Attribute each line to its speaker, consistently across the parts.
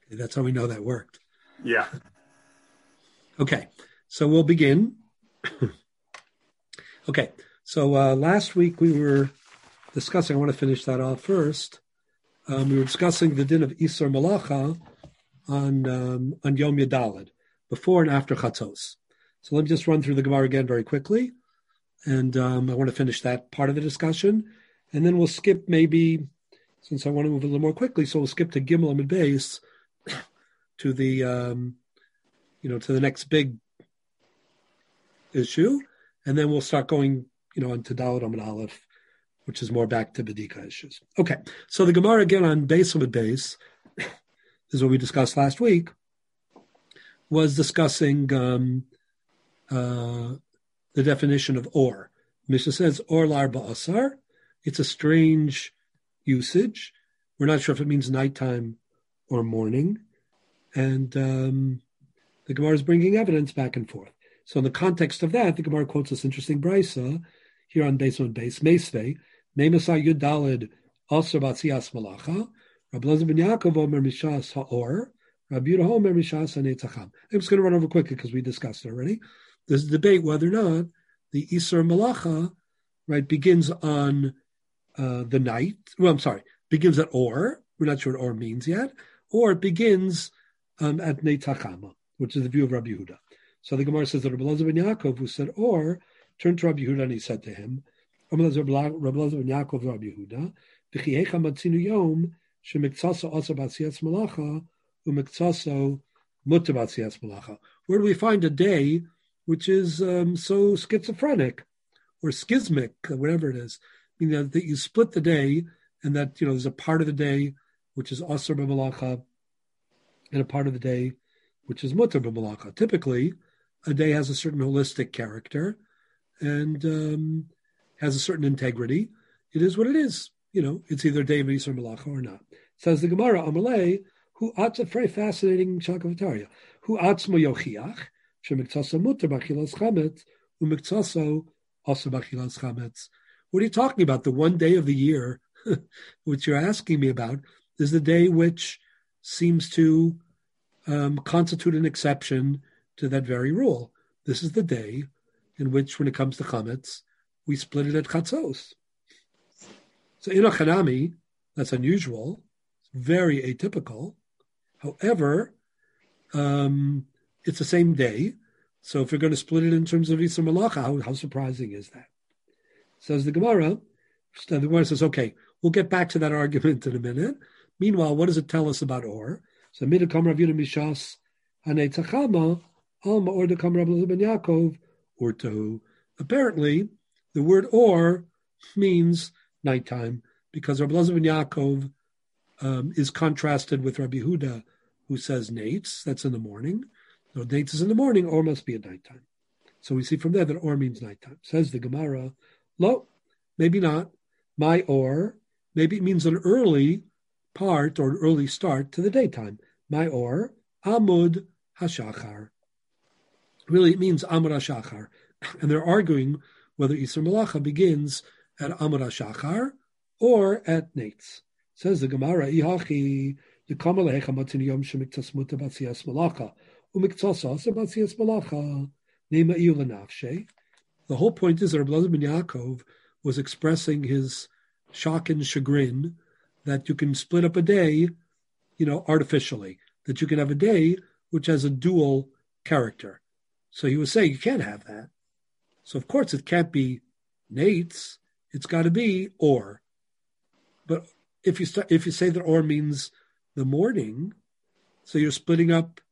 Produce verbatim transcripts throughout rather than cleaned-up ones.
Speaker 1: That's how we know that worked.
Speaker 2: Yeah.
Speaker 1: Okay, so we'll begin. Okay, so uh, last week we were discussing, I want to finish that off first. Um, we were discussing the din of Isur Malacha on um, on Yom Yadalid, before and after Chatzos. So let me just run through the Gemara again very quickly, and um, I want to finish that part of the discussion, and then we'll skip maybe, since I want to move a little more quickly, so we'll skip to Gimel and Beis, to the um, you know to the next big issue, and then we'll start going you know into Daled Amud Aleph, which is more back to Bedika issues. Okay, so the Gemara again on Beis Amud Beis, this is what we discussed last week, was discussing um, uh, the definition of or. Mishnah says or lar ba'asar. It's a strange usage. We're not sure if it means nighttime or morning, and um, the Gemara is bringing evidence back and forth. So in the context of that, the Gemara quotes this interesting brisa here on Beis Amud Beis, Meisvei, Meimasa Yud Daled also about Siyas Malacha, Rabbi Elazar ben Yaakov Omer Mishas Ha'or, Rabbi Yehuda Omer Mishas Hanetzacham. I'm just going to run over quickly because we discussed it already. There's a debate whether or not the Isur Malacha, right, begins on uh, the night. Well, I'm sorry, begins at Or. We're not sure what Or means yet. Or it begins um, at Netzachama, which is the view of Rabbi Yehuda. So the Gemara says that Rabbi Elazar ben Yaakov, who said Or, turned to Rabbi Yehuda and he said to him, Rabbi Elazar ben Yaakov, Rabbi Yehuda, V'chihecha matzinu yom shemiktsasa also b'atziyas malacha u'miktsasa muta b'atziyas malacha. Where do we find a day which is um, so schizophrenic or schismic, whatever it is, meaning that, that you split the day and that you know there's a part of the day which is asur b'malacha and a part of the day which is muta b'malacha. Typically, a day has a certain holistic character and um, has a certain integrity. It is what it is. You know, it's either day of Isur Malacha or not. Says the Gemara, Amalei, who atz a very fascinating shakavataria, who atzmo yochiach, shemiktsasa muter b'achilas chametz, umiktsasa also b'achilas chametz. What are you talking about? The one day of the year, which you're asking me about, is the day which seems to um, constitute an exception to that very rule. This is the day in which, when it comes to chametz, we split it at chatzos. So in a chanami, that's unusual, very atypical. However, um, it's the same day. So if you're going to split it in terms of Isur Malacha, how, how surprising is that? Says the Gemara. The Gemara says, okay, we'll get back to that argument in a minute. Meanwhile, what does it tell us about Or? So midakam Rav Yehuda mishas hanetzachama alma or dekam Rabbi Elazar ben Yaakov urtahu. Apparently, the word Or means nighttime, because Rabbi Elazar ben Yaakov um, is contrasted with Rabbi Yehuda, who says nates, that's in the morning. So nates is in the morning, Or must be at nighttime. So we see from there that Or means nighttime. Says the Gemara, lo, maybe not. My Or, maybe it means an early part or an early start to the daytime. My Or, Amud HaShachar. Really, it means Amud HaShachar. And they're arguing whether Isur Malacha begins at Amud HaShachar or at Nates. Says the Gemara, Ihachi, the Kamalehecha Matin Yom Shemiktas Muta Batsias Malacha, Umiktasa Batsias Malacha, Nema Iulanafshe. The whole point is that Rabbi Elazar ben Yaakov was expressing his shock and chagrin that you can split up a day, you know, artificially, that you can have a day which has a dual character. So he was saying you can't have that. So of course it can't be Nates, it's got to be Or. But if you start, if you say that Or means the morning, so you're splitting up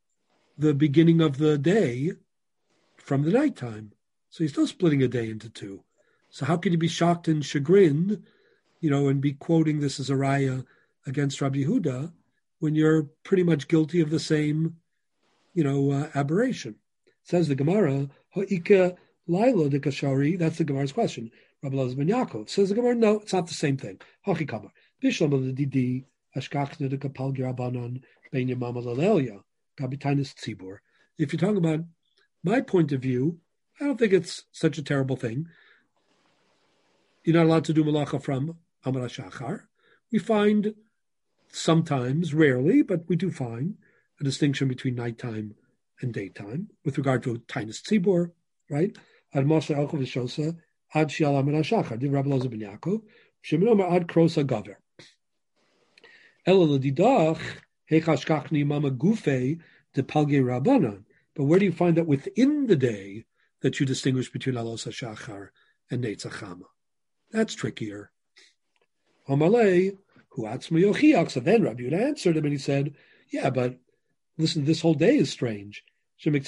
Speaker 1: the beginning of the day from the nighttime. So you're still splitting a day into two. So how can you be shocked and chagrined, you know, and be quoting this as a raya against Rabbi Yehuda when you're pretty much guilty of the same, you know, uh, aberration? Says the Gemara, Ha'ika Laila de Kashari, that's the Gemara's question. Rabbi Elazar ben Yaakov. Says the Gemara, no, it's not the same thing. Hachi Kamar. Bishlam of the Didi, Ashkachne de Kapal Girabanon, Ben Yamama Lalelia, Gabitainis Tzibor. If you're talking about my point of view, I don't think it's such a terrible thing. You're not allowed to do malacha from Amud HaShachar. We find sometimes, rarely, but we do find a distinction between nighttime and daytime with regard to Tainus Tzibor, right? Ad Moshe Elchav Vishosa, Ad Shial Amid HaShachar, Div Rabbi Loza ben Yaakov, Shemin Omer Ad Krosa Gaver. Ela L'didach, Hechash Kachni Mama Gufe, De Palge Rabbanan. But where do you find that within the day that you distinguish between Alos HaShachar and Netzach Chama? That's trickier. Amalei, who atzma yochiach. So then Rabbi Yehuda answered him and he said, yeah, but listen, this whole day is strange. So then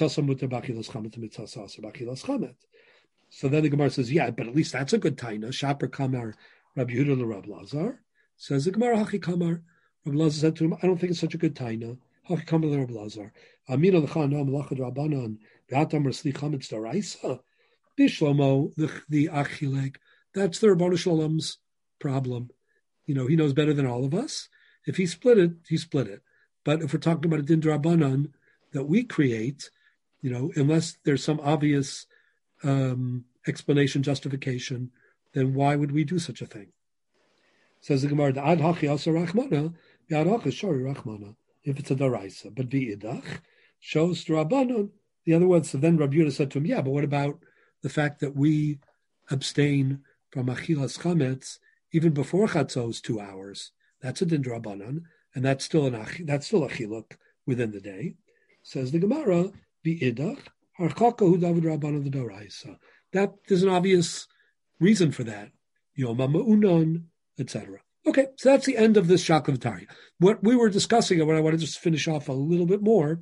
Speaker 1: the Gemara says, yeah, but at least that's a good taina. Shaper kamar Rabbi Yehuda le Rabbi Lazar. Says the Gemara, Hachi kamar. Rabbi Lazar said to him, I don't think it's such a good taina. Hachi kamar le Rabbi Lazar. Amina l'chan no melachad rabbanan be'atam rasli chametz daraisa. Bishlomo, the, the achilek. That's the Rabbanu Shalom's problem. You know, he knows better than all of us. If he split it, he split it. But if we're talking about a din d'Rabbanan that we create, you know, unless there's some obvious um, explanation, justification, then why would we do such a thing? Says the Gemara, Ad hachi asa rachmana, Ad hachi shori rachmana, if it's a daraisa. But v'idach shows d'Rabbanan. The other words, so then Rabbi Yehuda said to him, yeah, but what about the fact that we abstain from achilas chametz even before chatzos two hours? That's a din d'Rabbanan, and that's still an that's still a chiluk within the day. Says the Gemara, v'idach harchakahu david Rabbanan v'doraisa. That there's an obvious reason for that. Yom ha'ma'unon, et cetera. Okay, so that's the end of this Shakla V'Tarya. What we were discussing, and what I want to just finish off a little bit more,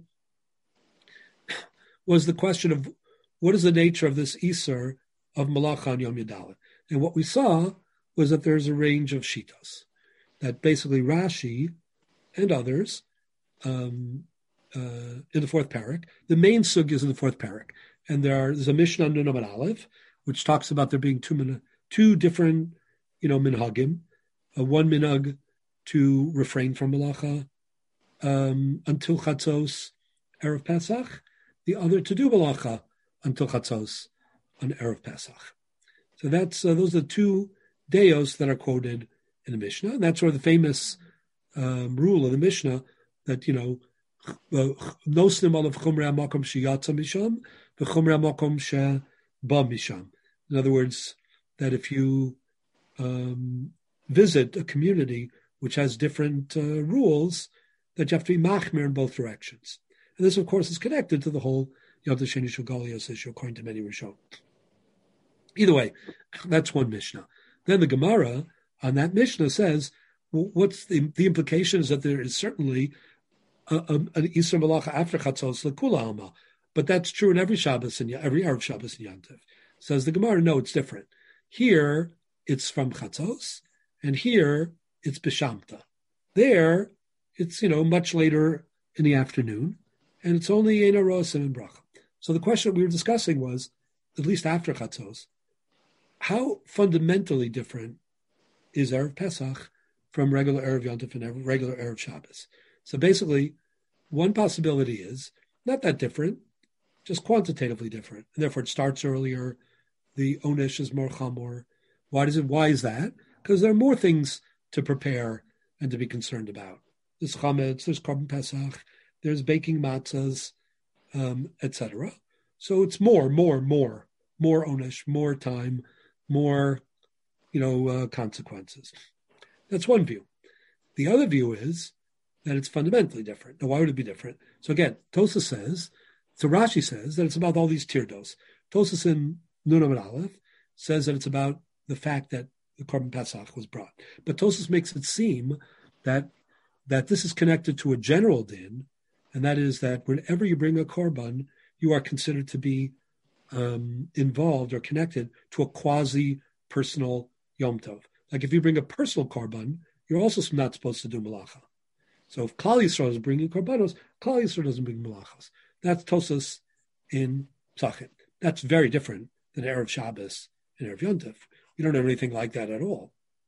Speaker 1: was the question of what is the nature of this Isser of Malacha on Yom Yadalit. And what we saw was that there's a range of shitas, that basically Rashi and others um, uh, in the fourth parak, the main sug is in the fourth parak, and there are, there's a Mishnah on Nun Amud Aleph, which talks about there being two, two different, you know, minhagim, uh, one minhag to refrain from Malacha um, until Chatzos, Erev Pesach, the other to do Malacha until Chatzos on Erev Pesach. So that's uh, those are the two deos that are quoted in the Mishnah. And that's where the famous um, rule of the Mishnah that, you know, nosnim alav chumrei hamakom sheyatza misham v'chumrei hamakom sheba misham. In other words, that if you um, visit a community which has different uh, rules, that you have to be machmir in both directions. And this, of course, is connected to the whole Yad Sheni Shel Galios issue, according to many Rishonim. Either way, that's one Mishnah. Then the Gemara on that Mishnah says, well, what's the, the implication is that there is certainly a, a, an Isra Malacha after Chatzos L'Kula Alma, but that's true in every Shabbos and every Erev Shabbos and Yantiv. Says the Gemara, no, it's different. Here it's from Chatzos, and here it's B'Shamta. There it's, you know, much later in the afternoon, and it's only Ein Aros and Bracha. So the question we were discussing was, at least after Chatzos, how fundamentally different is Erev Pesach from regular Erev Yontif and regular Erev Shabbos? So basically, one possibility is not that different, just quantitatively different. And therefore, it starts earlier. The Onish is more chamor. Why does it? Why is that? Because there are more things to prepare and to be concerned about. There's chametz, there's korban Pesach, there's baking matzahs, um, et cetera. So it's more, more, more, more Onish, more time, more, you know, uh, consequences. That's one view. The other view is that it's fundamentally different. Now, why would it be different? So again, Tosas says, so Rashi says that it's about all these tirdos. Tosas in Nun Amud Aleph says that it's about the fact that the korban Pesach was brought. But Tosas makes it seem that that this is connected to a general din, and that is that whenever you bring a korban, you are considered to be um, involved or connected to a quasi-personal Yom Tov. Like if you bring a personal korban, you're also not supposed to do malacha. So if Klal Yisrael is bringing korbanos, Klal Yisrael doesn't bring malachos. That's Tosas in Psachim. That's very different than Erev Shabbos and Erev Yom Tov. We don't have anything like that at all.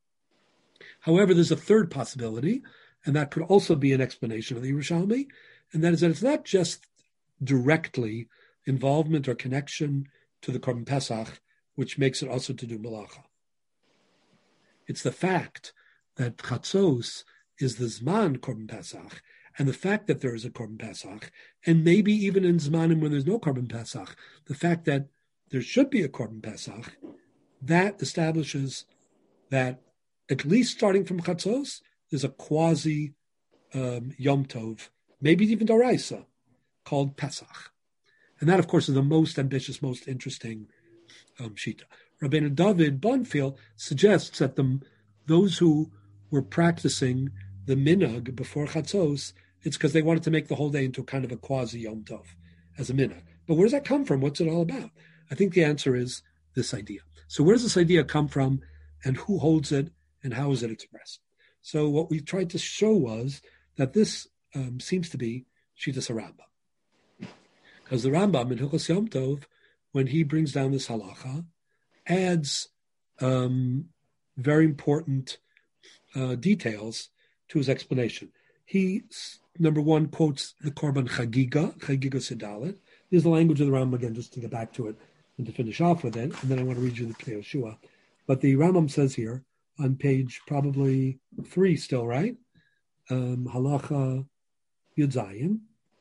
Speaker 1: However, there's a third possibility, and that could also be an explanation of the Yerushalmi, and that is that it's not just directly involvement or connection to the Korban Pesach, which makes it also to do malacha. It's the fact that Chatzos is the Zman Korban Pesach, and the fact that there is a Korban Pesach, and maybe even in Zmanim when there's no Korban Pesach, the fact that there should be a Korban Pesach, that establishes that at least starting from Chatzos, there's a quasi um, Yom Tov, maybe even Daraisa, called Pesach. And that, of course, is the most ambitious, most interesting um, Shita. Rabbeinu David Bonfield suggests that the, those who were practicing the minhag before Chatzos, it's because they wanted to make the whole day into kind of a quasi Yom Tov as a minhag. But where does that come from? What's it all about? I think the answer is this idea. So where does this idea come from, and who holds it, and how is it expressed? So what we tried to show was that this um, seems to be Shitas HaRambam. Because the Rambam in Hilchos Yom Tov, when he brings down this halacha, adds um, very important uh, details to his explanation. He, number one, quotes the Korban Chagiga, Chagiga Sedalet. Here's the language of the Rambam again, just to get back to it and to finish off with it. And then I want to read you the Pnei Yoshua. But the Rambam says here, on page probably three still, right? Um, halacha Yud Zayin.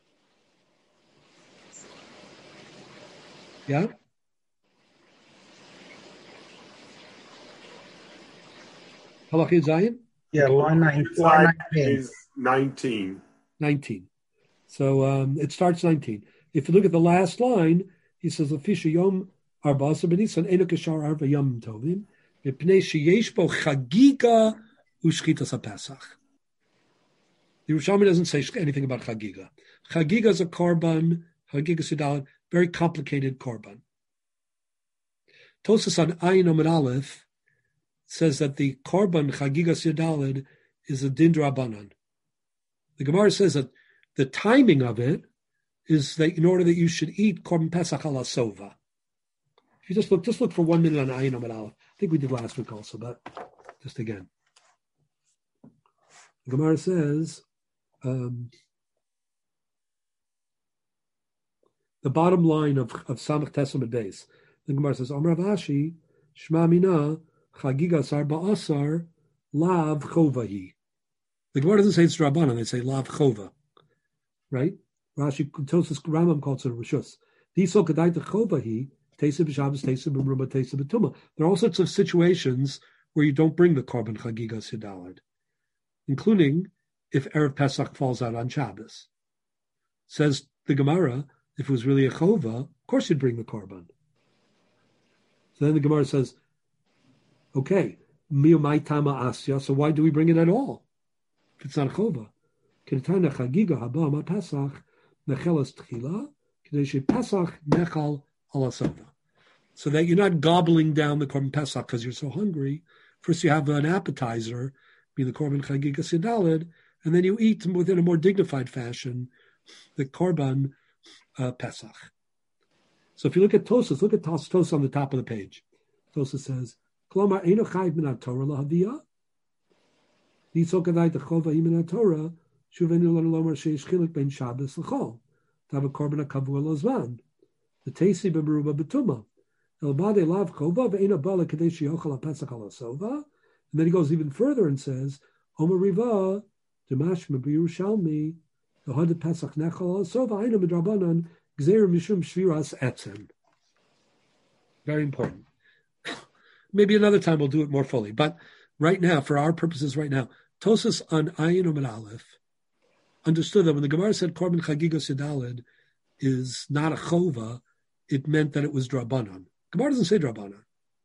Speaker 1: Yeah? Halacha Yud Zayin?
Speaker 2: Yeah, line nine, line nineteen.
Speaker 3: Is nineteen.
Speaker 1: nineteen. So um, it starts nineteen. If you look at the last line, he says, Lefisha Yom Arbasa B'Nisan Eno Keshar Arba Yom Tovim Mipnei Sheyesh Bo Chagiga Ushchitas HaPesach. The Yerushalmi doesn't say anything about Chagiga. Chagiga is a korban, Chagiga Sedalet, very complicated korban. Tosas on Ayin Omid Aleph says that the korban Chagiga Sedalet is a din drabanan. The Gemara says that the timing of it is that in order that you should eat korban Pesach ala sova. If you just look, just look for one minute on Ayin Omid Aleph. I think we did last week also, but just again. The Gemara says, um, the bottom line of, of Samach Tesam Beis. The Gemara says, Amar Rav Ashi, Shma Mina, Chagiga Sar Ba'asar, Lav Chovahi. The Gemara doesn't say it's Rabbanan, they say Lav Chova. Right? Rashi, Tosas Rambam calls it a Rishus. Diesel Kadaita Chovahi, Tesa B'Shabbos, Tesa B'Merubah, Tesa B'Tumah. There are all sorts of situations where you don't bring the Korban Chagiga Sedalet, including if Erev Pesach falls out on Shabbos. Says the Gemara, if it was really a Chova, of course you'd bring the Korban. So then the Gemara says, okay, Miyomai Tama Asya, so why do we bring it at all? If it's not a Chova. Ketana Chagiga Haba Ma Pesach Nechelas Tchila, Kadesh Pesach Nechal Alasova. So that you're not gobbling down the Korban Pesach because you're so hungry. First you have an appetizer, be the Korban Chagiga Sedalet, and then you eat within a more dignified fashion the Korban uh, Pesach. So if you look at Tosas, look at Tos, Tosas on the top of the page. Tosas says, Klomar Eino Chayv Min HaTorah Lahaviyah, Yitzok Adai Techova Min HaTorah, Shuvenu Lanu Lomar Sheish Chilik Ben Shabbos L'chol, Tav Korban HaKavua L'Zman, the Tesi B'Meruba B'Tumah, Elbade Lav Chova Ve'ena Bala Kadesh Yochel HaPesach Alasova. And then he goes even further and says, Omer Riva, Demash Mebiyushalmi, the Hod Pesach Nechal Alasova, Aina Midrabanan, Gzeir Mishum Shviras Etzem. Very important. Maybe another time we'll do it more fully. But right now, for our purposes right now, Tosas on Ayin Omid Aleph understood that when the Gemara said Korban Chagiga Sedalet is not a Chova, it meant that it was Drabanan. Gemara doesn't say Drabanan.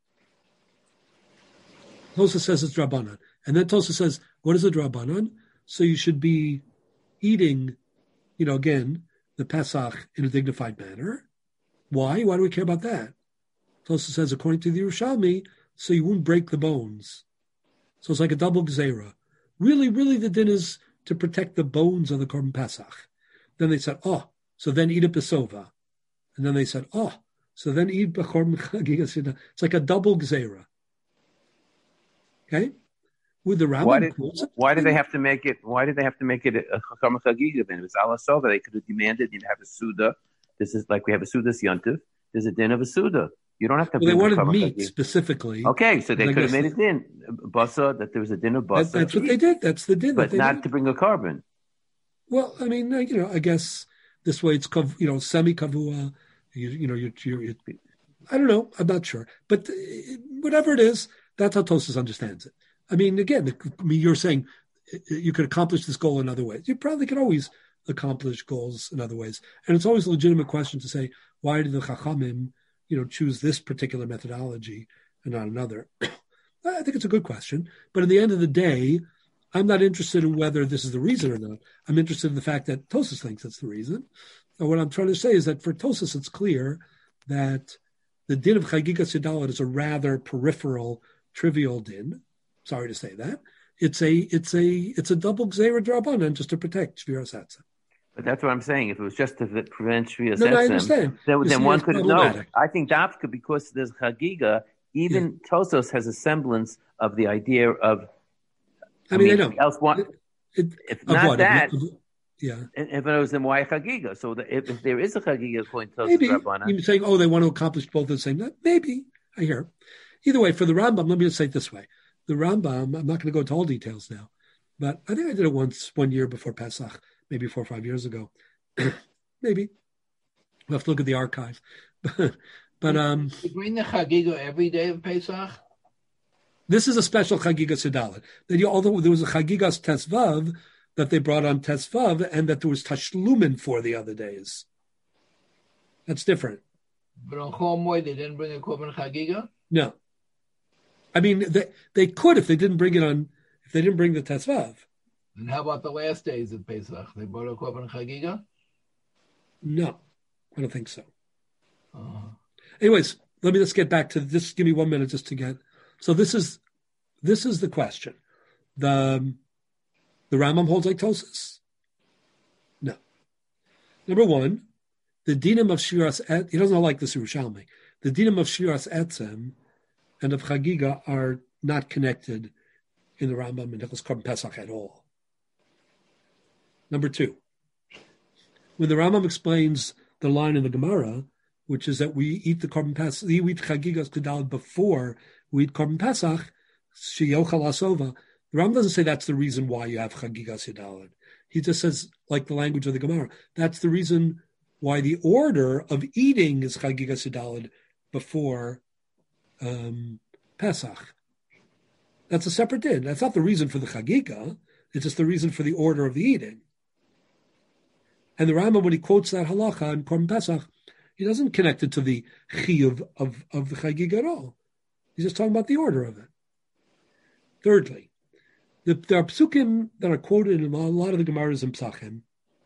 Speaker 1: Tosas says it's Drabanan. And then Tosas says, what is a Drabanan? So you should be eating, you know, again, the Pesach in a dignified manner. Why? Why do we care about that? Tosas says, according to the Yerushalmi, so you won't break the bones. So it's like a double gzeira. Really, really the din is to protect the bones of the Korban Pesach. Then they said, oh, so then eat a Pesova. And then they said, oh, so then eat a Korban Chagiga Sedalet. It's like a double gzeira. Okay? With the Rambam.
Speaker 4: Why did, why did they have to make it, why did they have to make it a Korban Chagiga? If it's Alasova, they could have demanded you have a Suda. This is like we have a Suda Yontif. There's a din of a Suda. You don't have to.
Speaker 1: Well, they
Speaker 4: bring
Speaker 1: wanted
Speaker 4: the
Speaker 1: meat
Speaker 4: Chametz
Speaker 1: specifically.
Speaker 4: Okay, so they
Speaker 1: I
Speaker 4: could have
Speaker 1: guess
Speaker 4: made it din basa that there was a din of basa.
Speaker 1: that, that's what they did. That's the din,
Speaker 4: but
Speaker 1: that they
Speaker 4: not
Speaker 1: did.
Speaker 4: to bring a carbon.
Speaker 1: Well, I mean, you know, I guess this way it's kav- you know semi kavua. You, you know, you, you, you, I don't know. I'm not sure, but whatever it is, that's how Tosfos understands it. I mean, again, I mean, you're saying you could accomplish this goal in other ways. You probably could always accomplish goals in other ways, and it's always a legitimate question to say, why did the Chachamim, you know, choose this particular methodology and not another? I think it's a good question, but at the end of the day, I'm not interested in whether this is the reason or not. I'm interested in the fact that Tosfos thinks it's the reason. And what I'm trying to say is that for Tosfos, it's clear that the din of Chagigas Yadalit is a rather peripheral, trivial din. Sorry to say that. It's a it's a it's a double gzeira drabanan just to protect Shviras Hatzim.
Speaker 4: But that's what I'm saying. If it was just to prevent Shviras
Speaker 1: no,
Speaker 4: Hatzim,
Speaker 1: no, I understand.
Speaker 4: then, then one could know. I think
Speaker 1: yeah.
Speaker 4: Dafka, because there's Chagiga, even yeah. Tosfos has a semblance of the idea of.
Speaker 1: I, I mean,
Speaker 4: mean,
Speaker 1: I know.
Speaker 4: Else want,
Speaker 1: it, it,
Speaker 4: if not
Speaker 1: what,
Speaker 4: that,
Speaker 1: of, yeah.
Speaker 4: If it was in why Chagiga, so the, if, if there is a Chagiga according to
Speaker 1: maybe
Speaker 4: Rabbanan,
Speaker 1: you're saying, oh, they want to accomplish both at the same time. Maybe I hear. Either way, for the Rambam, let me just say it this way: the Rambam. I'm not going to go into all details now, but I think I did it once, one year before Pesach, maybe four or five years ago. Maybe we'll have to look at the archive. But um,
Speaker 2: you bring the Chagiga every day of Pesach.
Speaker 1: This is a special Chagigas Yadalit. That you, although there was a Chagigas Tesvav that they brought on Tesvav, and that there was Tashlumin for the other days. That's different.
Speaker 2: But on Chol Moed, they didn't bring a Korban Chagiga?
Speaker 1: No. I mean, they they could if they didn't bring it on, if they didn't bring the Tesvav.
Speaker 2: And how about the last days of Pesach? They brought a Korban Chagiga?
Speaker 1: No, I don't think so.
Speaker 2: Uh-huh.
Speaker 1: Anyways, let me just get back to this. Give me one minute just to get. So this is this is the question. The the Rambam holds like Tosfos? No. Number one, the dinim of Shiras Et, he doesn't like this Yerushalmi. The dinim of Shiras Etzem and of Chagiga are not connected in the Rambam and Hilchos Korban Pesach at all. Number two, when the Rambam explains the line in the Gemara, which is that we eat the Korban Pesach, we eat Chagigas Kedal before we eat Korban Pesach, Sheyochal Asova. The Rambam doesn't say that's the reason why you have Chagigas Yadalid. He just says, like the language of the Gemara, that's the reason why the order of eating is Chagigas Yadalid before um, Pesach. That's a separate din. That's not the reason for the Chagiga. It's just the reason for the order of the eating. And the Rambam, when he quotes that halacha in Korban Pesach, he doesn't connect it to the chiyuv of, of the Chagiga at all. He's just talking about the order of it. Thirdly, the, there are psukim that are quoted in a lot of the Gemaras in Psachim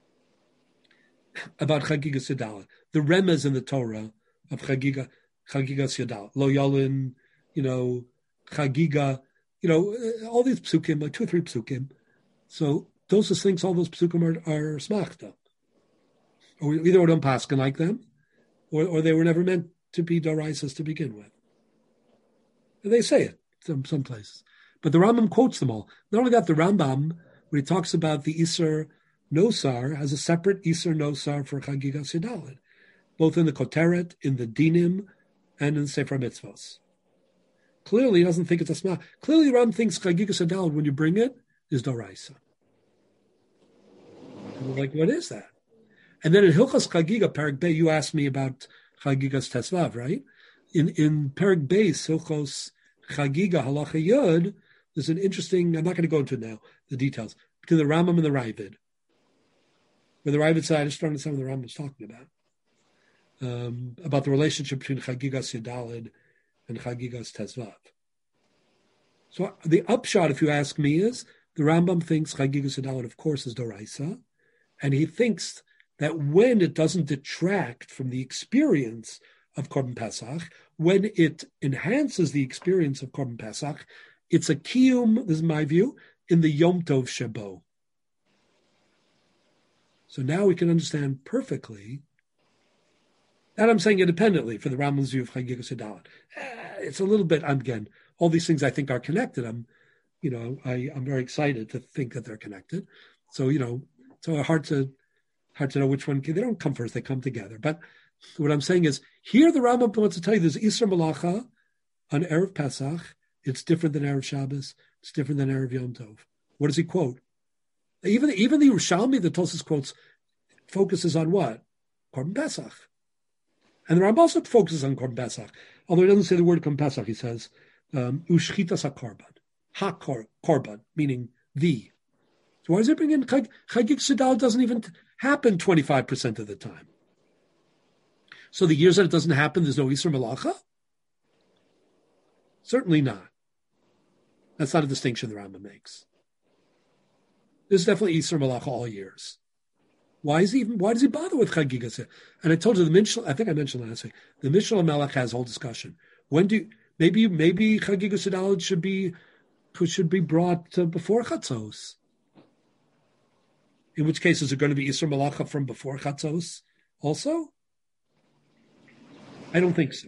Speaker 1: about Chagiga Yadalit. The remez in the Torah of Chagiga Chagiga Yadalit. Lo Yalin, you know, Chagiga, you know, all these psukim, like two or three psukim. So Tosfos thinks all those psukim are, are smachta. Or either we don't paskin like them, or, or they were never meant to be daraisas to begin with. And they say it some, some places. But the Rambam quotes them all. Not only that, the Rambam, when he talks about the Isser Nosar, has a separate Isser Nosar for Chagigas Yadalit, both in the Koteret, in the Dinim, and in the Sefer Mitzvos. Clearly, he doesn't think it's a smach. Clearly, the Rambam thinks Chagigas Yadalit, when you bring it, is daraisa. And we're like, what is that? And then in Hilchos Chagiga, Perek Bey, you asked me about Chagigas Tesvav, right? In in Perek Bey, Hilchos Chagiga Halacha Yud, there's an interesting, I'm not going to go into it now, the details, between the Rambam and the Ravid. Where the Ravid said, I just don't understand what the Rambam is talking about. Um, about the relationship between Chagigas Yadalid and Chagigas Tesvav. So the upshot, if you ask me, is the Rambam thinks Chagigas Yadalid, of course, is Doraisa, and he thinks that when it doesn't detract from the experience of Korban Pesach, when it enhances the experience of Korban Pesach, it's a kiyum, this is my view, in the Yom Tov Shabo. So now we can understand perfectly, and I'm saying independently for the Rambam's view of Chagigas Yadalit. It's a little bit, again, all these things I think are connected. I'm, you know, I, I'm very excited to think that they're connected. So, you know, it's hard to hard to know which one, they don't come first, they come together. But What I'm saying is, here the Rambam wants to tell you there's Isra Malacha on Erev Pesach. It's different than Erev Shabbos. It's different than Erev Yom Tov. What does he quote? Even, even the Yerushalmi, the Tosfos quotes, focuses on what? Korban Pesach. And the Rambam also focuses on Korban Pesach. Although he doesn't say the word Korban Pesach, he says, Ushchitas HaKorban. Ha-Korban, meaning the. So why does it bring in Chagig Sedal? Doesn't even happen twenty-five percent of the time. So the years that it doesn't happen, there's no Isra Malacha? Certainly not. That's not a distinction the Rambam makes. There's definitely Isra Malacha all years. Why is he even? Why does he bother with Chagigas? And I told you the Mishnah. I think I mentioned last week. The Mishnah Melech has a whole discussion. When do maybe maybe Chagigas Sedal should be should be brought to before Chatzos? In which case, is it going to be Isra Malacha from before Chatzos also? I don't think so.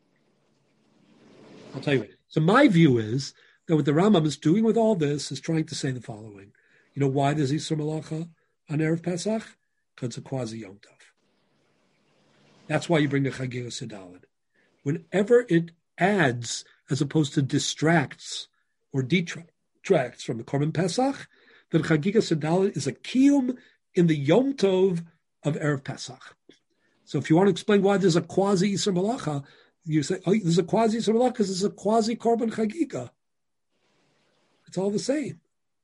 Speaker 1: I'll tell you what. So my view is that what the Rambam is doing with all this is trying to say the following. You know why there's Isra Malacha on Erev Pesach? Because it's a quasi Yom Tov. That's why you bring the Chagiga Sedalid. Whenever it adds, as opposed to distracts or detracts from the Korban Pesach, then Chagiga Sedalid is a kiyum in the Yom Tov of Erev Pesach. So if you want to explain why there's a quasi Isra Malacha, you say, oh, there's a quasi Isra Malacha because there's a quasi Korban Chagiga. It's all the same.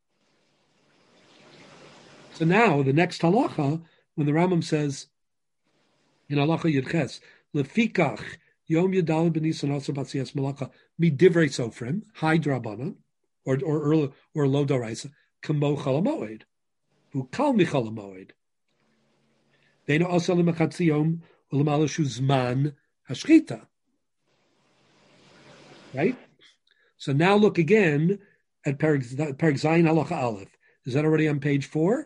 Speaker 1: So now, the next halacha, when the Rambam says, in halacha Yudches, lefikach yom yadal b'nisan also batziyas malacha midivrei sofrim high drabanan or or or, or lo doraisa kamo chalamoed who kal michalamoed. They also lemachatzi yom ulamalashu zman hashchita. Right. So now look again at Perek Zayin halacha Aleph. Is that already on page four?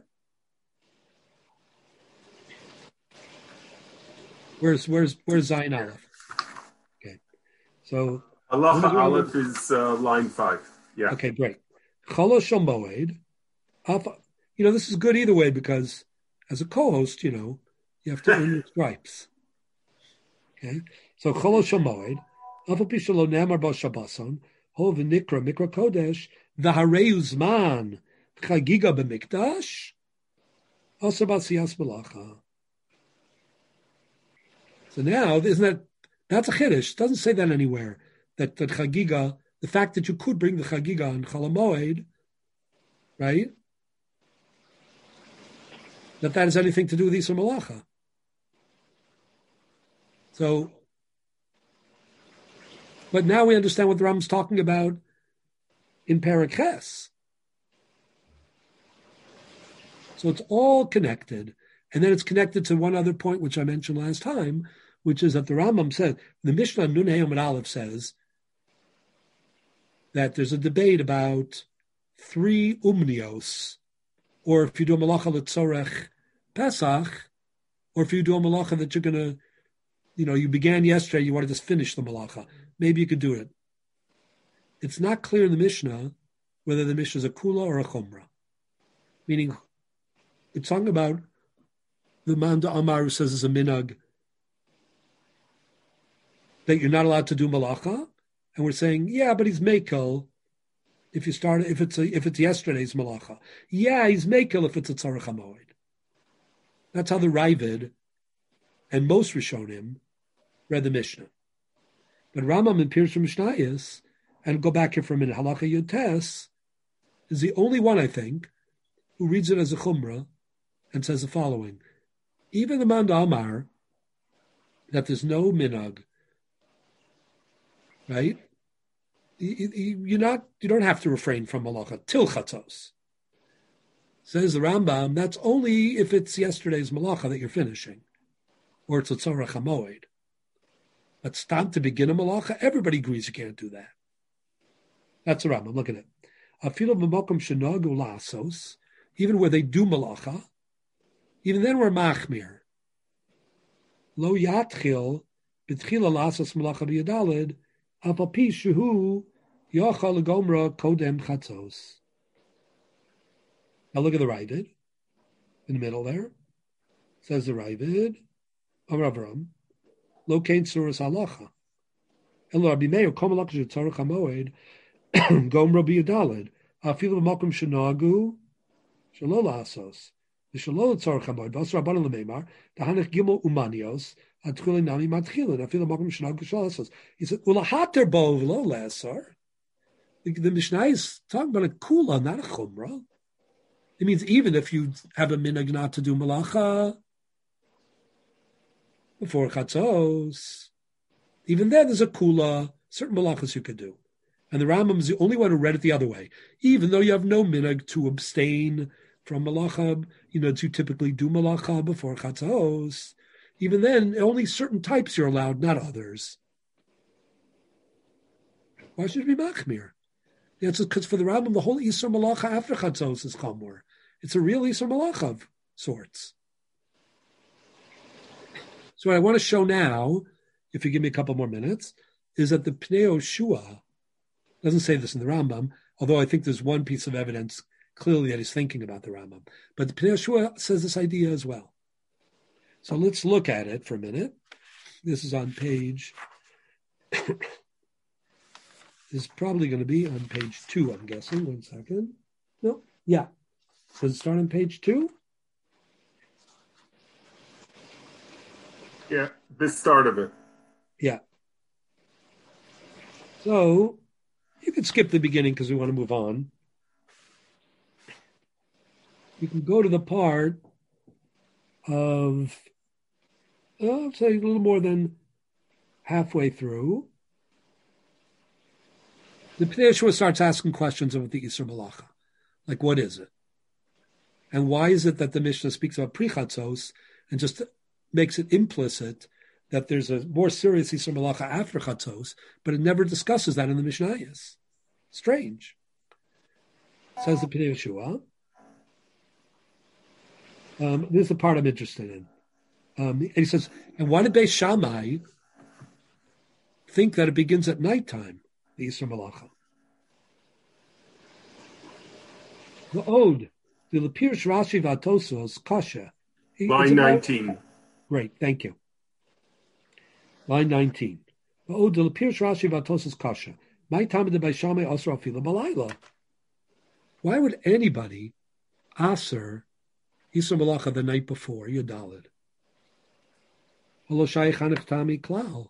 Speaker 1: Where's where's where's Zayin Aleph? Okay, so
Speaker 3: Halacha Aleph is uh, line five. Yeah.
Speaker 1: Okay, great. Cholosh Shel Moed. You know, this is good either way because as a co-host, you know, you have to earn your stripes. Okay, so Cholosh Shel Moed. Afal pi shelo ne'amar bo Shabboson ho v'nikra mikra kodesh v'hareu zman chagiga b'mikdash also b'asiyas malacha. So now, isn't that, that's a chiddush. It doesn't say that anywhere, that, that Chagiga, the fact that you could bring the Chagiga on Chol HaMoed, right? That that has anything to do with Isra Malacha. So, but now we understand what the Rambam's talking about in Perek Ches. So it's all connected. And then it's connected to one other point, which I mentioned last time, which is that the Rambam said, the Mishnah Nun Hey Amud Aleph says that there's a debate about three umnios, or if you do a malacha l'tzorech Pesach, or if you do a malacha that you're going to, you know, you began yesterday, you want to just finish the malacha. Maybe you could do it. It's not clear in the Mishnah whether the Mishnah is a kula or a chumrah. Meaning, it's talking about the Manda Amar who says it's a minag that you're not allowed to do malacha, and we're saying, yeah, but he's mekel if you start if it's a, if it's yesterday's malacha. Yeah, he's mekel if it's a tzarech hamoed. That's how the Ravid and most Rishonim read the Mishnah. But Rambam in Pirush Mishnayos, and go back here for a minute, Halacha Yutes is the only one, I think, who reads it as a chumrah and says the following: even the Manda Amar, that there's no minag, right? You're not, you don't have to refrain from malacha till chatzos. Says the Rambam, that's only if it's yesterday's malacha that you're finishing, or it's a tzorech hamoed. But stam to begin a malacha, everybody agrees you can't do that. That's the Rambam. Look at it. Afilu b'mokom shenagu lasos, even where they do malacha, even then we're machmir. Lo yatchil b'tchila lasos malacha b'yadalid afal pi shehu yochal legomra kodem chatzos. Now look at the Ravid in the middle there. Says the Ravid, Amar Avram, lo kain suras halacha. Elo Rabbi Meir kol malach shetzarich hamoed gom Rabbi Yudalid afilu b'makom shenagu shelo la'asos v'shelo letzarich hamoed v'asur rabbanan lemeimar dahanich gimel umanios atchulin nami matchilin afilu b'makom shenagu shelo la'asos. He said ulahater bo v'lo la'asar. The, the Mishnah is talking about a kula, not a chumrah. It means even if you have a minhag not to do malacha before chatzos, even then there's a kula, certain malachas you could do. And the Rambam is the only one who read it the other way. Even though you have no minhag to abstain from malacha, you know, to typically do malacha before chatzos, even then, only certain types you're allowed, not others. Why should it be machmir? The answer is because for the Rambam, the whole Isur Malacha after Chatzos is Chamor. It's a real Isur Malacha of sorts. So what I want to show now, if you give me a couple more minutes, is that the Pnei Yoshua doesn't say this in the Rambam, although I think there's one piece of evidence clearly that he's thinking about the Rambam. But the Pnei Yoshua says this idea as well. So let's look at it for a minute. This is on page... is probably going to be on page two, I'm guessing. One second. No, yeah. Does it start on page two?
Speaker 3: Yeah, this start of it.
Speaker 1: Yeah. So you can skip the beginning because we want to move on. You can go to the part of, uh, say, a little more than halfway through. The Pnei Yoshua starts asking questions about the Isur Malacha. Like, what is it? And why is it that the Mishnah speaks about Pri-Chatzos and just makes it implicit that there's a more serious Isur Malacha after Chatzos, but it never discusses that in the Mishnayos? Strange. Says the Pnei Yoshua. Um, this is the part I'm interested in. Um, and he says, and why did Beis Shammai think that it begins at nighttime? The Isur Malacha. The Ode, the Lepirsh Rashi Vatosos Kasha.
Speaker 3: Line nineteen.
Speaker 1: Great, thank you. Line nineteen. The Ode, the Lepirsh Rashi Vatosos Kasha. My time of the Beis Shammai Asr Afila Balayla. Why would anybody Asr Isur Malacha the night before Yudalid? Holo Shaykh Hanech Tami Klal.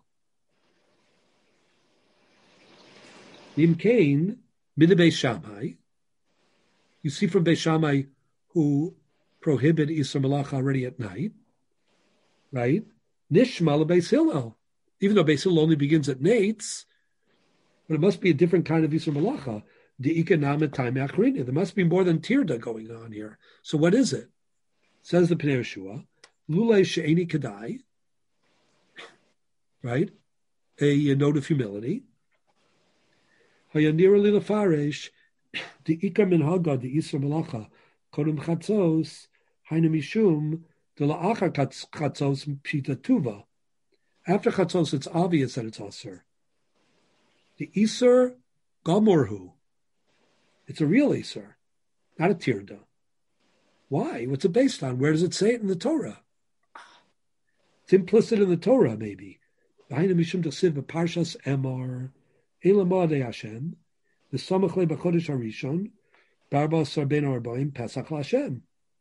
Speaker 1: Nimkein, min Beis Shammai. You see from Beis Shammai who prohibit Isur Malacha already at night, right? Nishma Beis Hillel. Even though Beis Hillel only begins at Nates, but it must be a different kind of Isur Malacha. De'ika Nama Time Achrina. There must be more than Tirda going on here. So what is it? Says the Pnei Yoshua, Lulei She'eni Kedai, right? A, a note of humility. Hayanir li lefaresh the ikar min haga the Isur Malacha kodem chatzos hainu mishum de la'achar chatzos pshita tuva. After chatzos, it's obvious that it's asur. The Isur gamorhu. It's a real Isur, not a tirda. Why? What's it based on? Where does it say it in the Torah? It's implicit in the Torah, maybe. Hainu mishum d'chsiv b'parshas Emor. Elamade Hashem, the Samachle B'Chodesh Harishon, Barba Sarben Arbaim Pesach Hashem.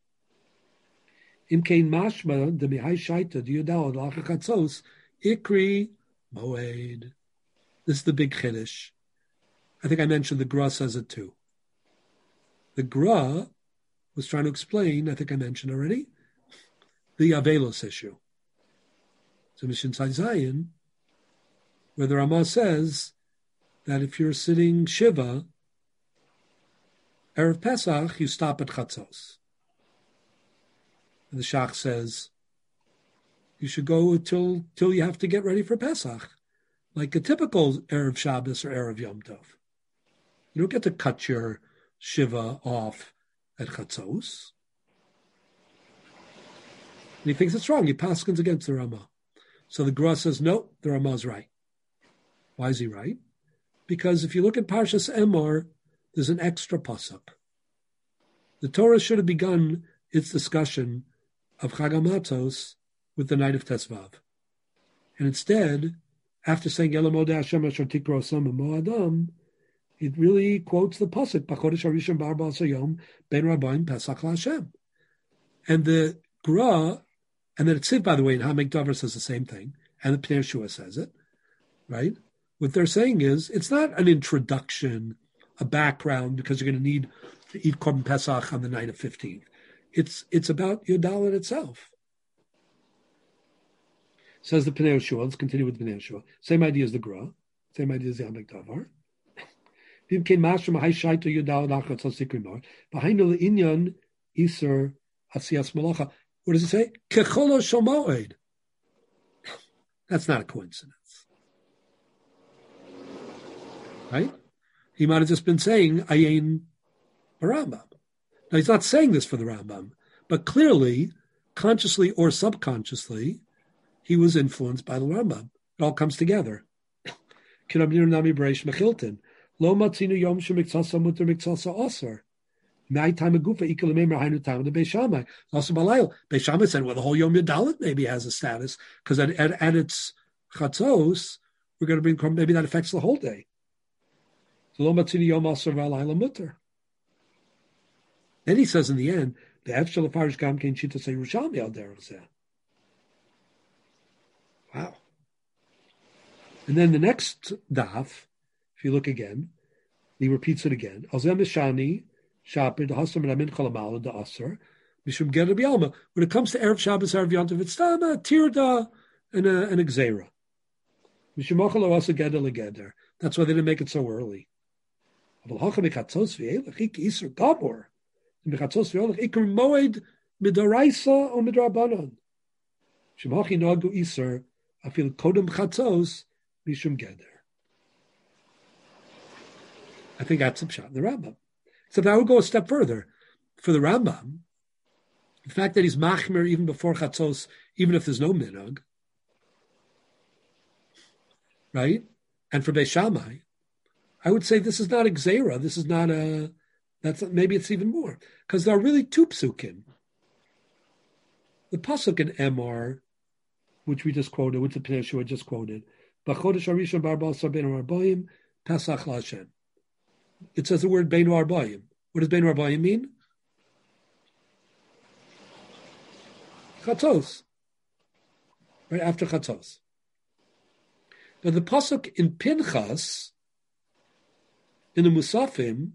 Speaker 1: Imkein Mashma the Mihai Shaita Diudal Lachachatzos Ikri Moed. This is the big chiddush. I think I mentioned the Gra says it too. The Gra was trying to explain, I think I mentioned already, the Avelos issue. So Mishin Zayin, where the Ramah says that if you're sitting Shiva, Erev Pesach, you stop at Chatzos. And the Shach says, you should go till till you have to get ready for Pesach, like a typical Erev Shabbos or Erev Yom Tov. You don't get to cut your Shiva off at Chatzos. And he thinks it's wrong. He paskins against the Ramah. So the Gra says, no, the Ramah's right. Why is he right? Because if you look at Parshas Emor, there's an extra pasuk. The Torah should have begun its discussion of Chag HaMatzos with the night of Tesvav. And instead, after saying Elamode Hashem Asher Tikro Sam Moadam, it really quotes the pasuk Bachodesh Harishon Bar Ba'asayom Ben Rabbaim Pesach LaHashem. And the Gra, and then Tziv, by the way, in Hamek Dover says the same thing, and the Pnei Yeshua says it, right? What they're saying is, it's not an introduction, a background, because you're going to need to eat Korban Pesach on the night of fifteenth. It's it's about Yodalit itself. Says the Pnei Yeshua. Let's continue with the Pnei Yeshua. Same idea as the Gra. Same idea as the Hamek Dover. What does it say? Kecholo shomoed. That's not a coincidence. Right? He might have just been saying Ayin Rambam. Now he's not saying this for the Rambam, but clearly, consciously or subconsciously, he was influenced by the Rambam. It all comes together. Kinabnir Nami Breish Mechilton. Lo matzinu yom shemiktasa muter miktasa osar. My time agufa ikalamemer hainu time the Beishamai. Also Balayil. Beishamai said, well, the whole Yom Yadalit maybe has a status because at, at, at its chatzos, we're going to bring maybe that affects the whole day. So lo matzinu yom osar v'alayla muter. Then he says in the end, the Efshel Farish Gam Kein Shita say Yerushalmi al derech zeh. Wow. And then the next daf, if you look again, he repeats it again. When it comes to Erev Shabbos, Erev Yontiv, it's a tirda and a, and a gzeira. That's why they didn't make it so early. I feel kodem chatzos mishum geder. I think that's a shot in the Rambam. Except I would go a step further. For the Rambam, the fact that he's machmer even before chatzos, even if there's no minhag, right? And for Beis Shammai, I would say this is not a gzeira. This is not a. That's maybe it's even more because there are really two psukim. The pasuk in Emor, which we just quoted, which the Pnei Yeshua just quoted. B'chodesh harishon b'arba asar beinu arbaim Pesach LaHashem. It says the word beinu arbaim. What does beinu arbaim mean? Chatzos. Right after Chatzos. But the pasuk in Pinchas, in the Musafim,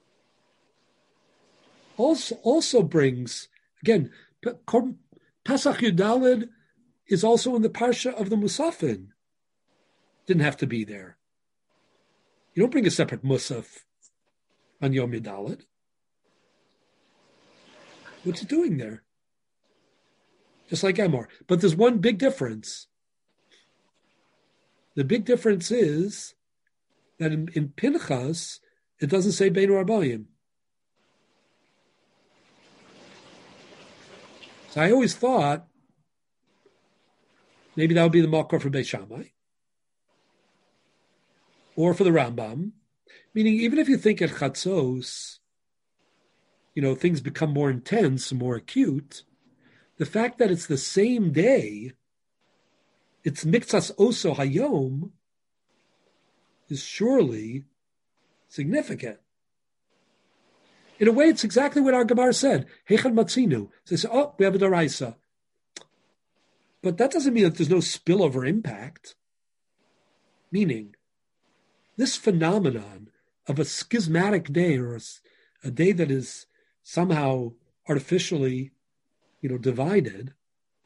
Speaker 1: also also brings again Pesach Yudalid is also in the Parsha of the Musafin. Didn't have to be there. You don't bring a separate Musaf on Yom Yudalid. What's it doing there? Just like Emor. But there's one big difference. The big difference is that in, in Pinchas, it doesn't say Beinu Arbaim. So I always thought maybe that would be the Makor for Beis Shammai or for the Rambam. Meaning, even if you think at Chatzos, you know, things become more intense, more acute, the fact that it's the same day, it's Miktsas Oso Hayom, is surely significant. In a way, it's exactly what our Gemara said. Heichad Matzinu. They say, oh, we have a Daraisa. But that doesn't mean that there's no spillover impact. Meaning, this phenomenon of a schismatic day or a, a day that is somehow artificially, you know, divided.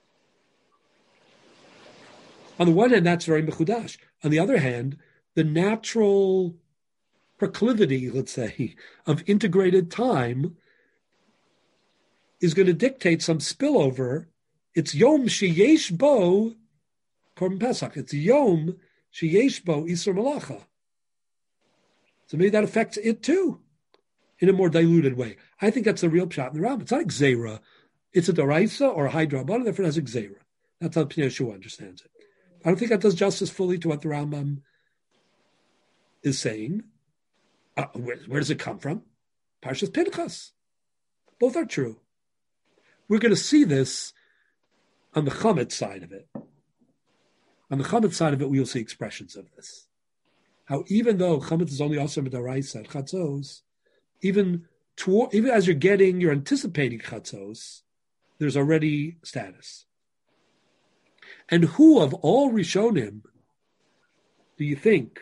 Speaker 1: On the one hand, that's very mechudash. On the other hand, the natural proclivity, let's say, of integrated time is going to dictate some spillover. It's Yom Sheyesh Bo Korban Pesach. It's Yom Sheyesh Bo Isur Malacha. So maybe that affects it too, in a more diluted way. I think that's the real pshat in the Rambam. It's not a gzeira. It's a daraisa or a hydra, therefore it has a gzeira. That's how Pnei Yeshua understands it. I don't think that does justice fully to what the Rambam is saying. Uh, where, where does it come from? Parshas Pinchas. Both are true. We're going to see this on the Chametz side of it. On the chametz side of it, we'll see expressions of this. How even though chametz is only also b'daraisa at chatzos, even toward, even as you're getting, you're anticipating chatzos, there's already status. And who of all Rishonim do you think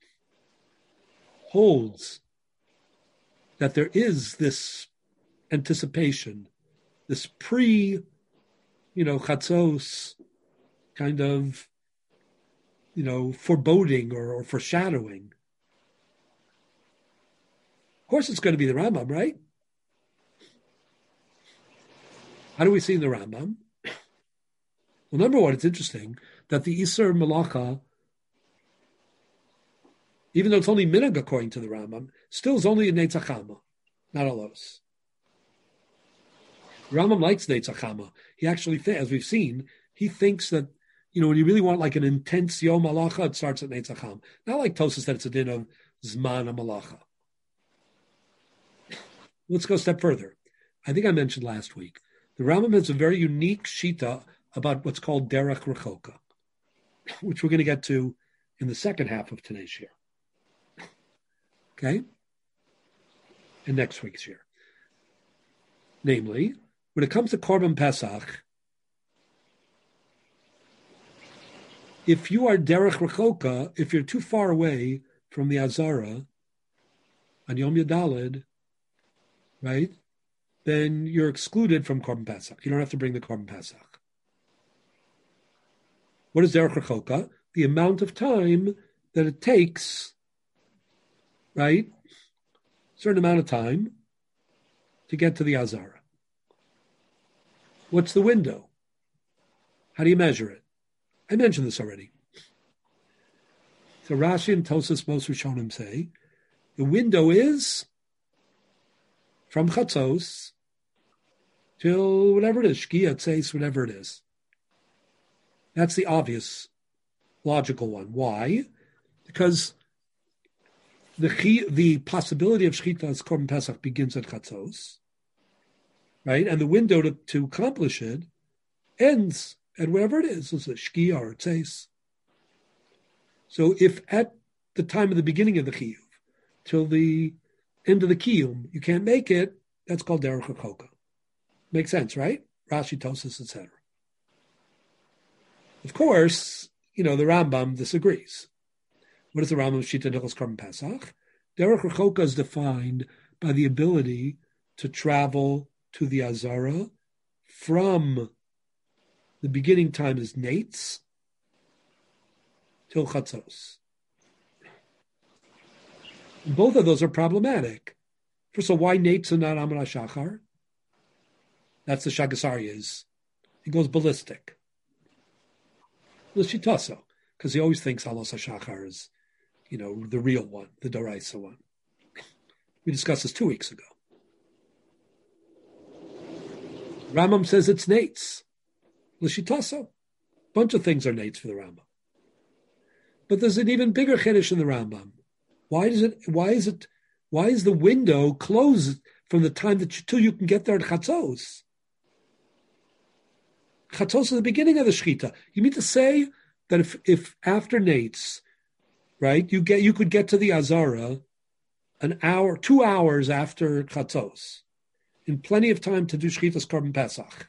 Speaker 1: holds that there is this anticipation, this pre, you know, chatzos kind of, you know, foreboding or, or foreshadowing? Of course, it's going to be the Rambam, right? How do we see in the Rambam? Well, number one, it's interesting that the Isser Malacha, even though it's only minhag according to the Rambam, still is only a Neitzachama, not a los. Rambam likes Neitzachama. He actually, th- as we've seen, he thinks that, you know, when you really want like an intense Yom Malacha, it starts at Neitzacham. Not like Tosas that it's a din of Zman Malacha. Let's go a step further. I think I mentioned last week, the Rambam has a very unique shita about what's called Derech Rechoka, which we're going to get to in the second half of today's year. Okay? In next week's year. Namely, when it comes to Korban Pesach, if you are Derech Rechoka, if you're too far away from the Azara on Yom Yadalid, right, then you're excluded from Korban Pesach. You don't have to bring the Korban Pesach. What is Derech Rechoka? The amount of time that it takes, right, a certain amount of time to get to the Azara. What's the window? How do you measure it? I mentioned this already. So Rashi and Tosas most Rishonim say the window is from Chatzos till whatever it is, Shkia, Tzeis, whatever it is. That's the obvious, logical one. Why? Because the the possibility of Shchita as Korban Pesach begins at Chatzos, right? And the window to, to accomplish it ends at wherever it is. It's a Shkia or a Tzeis. So if at the time of the beginning of the Chiyuv till the end of the Kiyum you can't make it, that's called Derech Rechoka. Makes sense, right? Rashi, Tosas, et cetera. Of course, you know, the Rambam disagrees. What is the Rambam Shita Nichos Korban Pesach? Derech Rechoka is defined by the ability to travel to the Azara from the beginning time is Nates till Chatzos. And both of those are problematic. First of all, why Nates and not Amar HaShachar? That's the Shagasaryas. He goes ballistic. L'shitaso, because he always thinks Alos HaShachar is, you know, the real one, the Doraisa one. We discussed this two weeks ago. Rambam says it's Nates. L'shitaso. Bunch of things are Nates for the Rambam. But there's an even bigger chiddush in the Rambam. Why does it? Why is it? Why is the window closed from the time that you, till you can get there at Chatzos? Chatzos is the beginning of the Shechita. You mean to say that if, if after Nates, right, you get you could get to the Azara an hour, two hours after Chatzos, in plenty of time to do Shechita's Korban Pesach.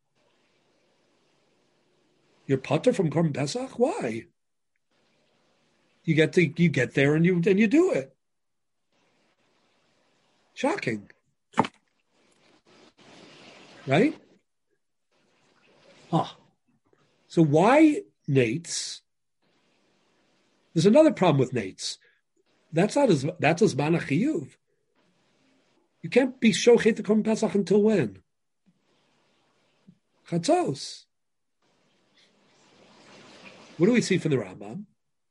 Speaker 1: You're putter from Korban Pesach? Why? You get to you get there and you and you do it. Shocking, right? Ah, so why Nates? There's another problem with Nates. That's not as that's as Zman HaChiyuv. You can't be shochet the Korban Pesach until when? Chatzos. What do we see from the Rambam?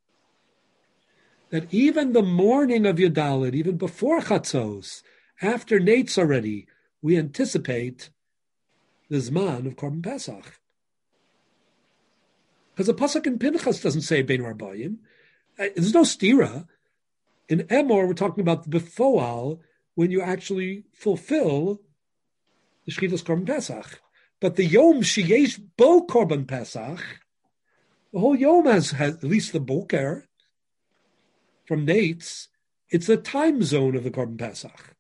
Speaker 1: That even the morning of Yudalid, even before Chatzos, after Nates already, we anticipate the Zman of Korban Pesach. Because the Pasuk in Pinchas doesn't say Bein Arbayim. There's no stira. In Emor, we're talking about the Befoal, when you actually fulfill the Shchitas Korban Pesach. But the Yom Sheyesh Bo Korban Pesach, The whole Yom has, has at least the Boker from Nates. It's the time zone of the Korban Pesach.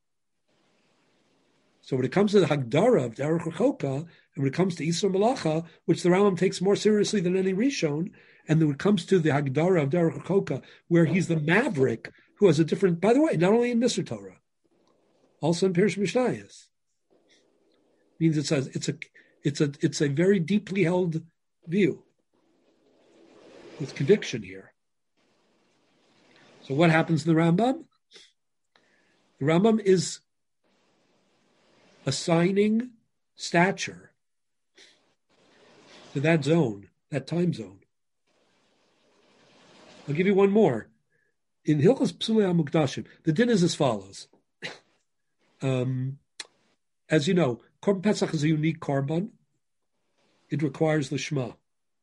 Speaker 1: So when it comes to the Hagdara of Derech Rechoka, and when it comes to Isur Malacha, which the Rambam takes more seriously than any Rishon, and when it comes to the Hagdara of Derech Rechoka, where he's the maverick who has a different, by the way, not only in Misr Torah, also in Pirush Mishnayos, means it says it's a it's a it's a very deeply held view. There's conviction here. So what happens in the Rambam? The Rambam is assigning stature to that zone, that time zone. I'll give you one more. In Hilchos Psulei HaMukdashim, the din is as follows. Um, as you know, Korban Pesach is a unique korban. It requires lishma.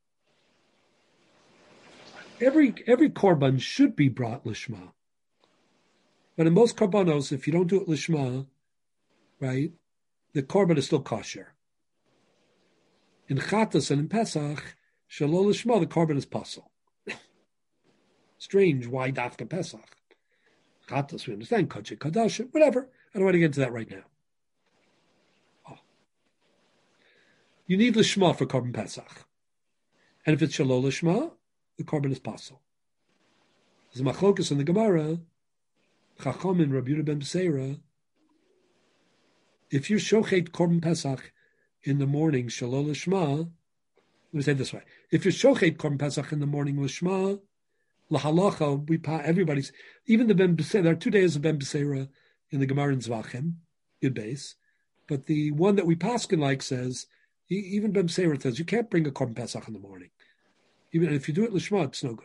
Speaker 1: Every every korban should be brought lishma. But in most korbanos, if you don't do it lishma, right, the korban is still kosher. In Chatas and in Pesach, shalol lishma, the korban is pasul. Strange, why dafka Pesach? Chatas, we understand, Kodesh Kadash, whatever. I don't want to get into that right now. Oh. You need lishma for korban Pesach. And if it's shalol lishma, the korban is pasul. There's a machlokas in the Gemara, Chacham and Rabbi Yehuda ben Beseira. If you shochet korban Pesach in the morning, shalol lishma, let me say it this way. If you shochet korban Pesach in the morning, lishma, lahalacha, we pa, everybody's, even the ben Beseira, there are two days of ben Beseira in the Gemara in Zvachim, Yud Beis, but the one that we paskin like says, even ben Beseira says, you can't bring a korban Pesach in the morning. Even if you do it lishma, it's no good.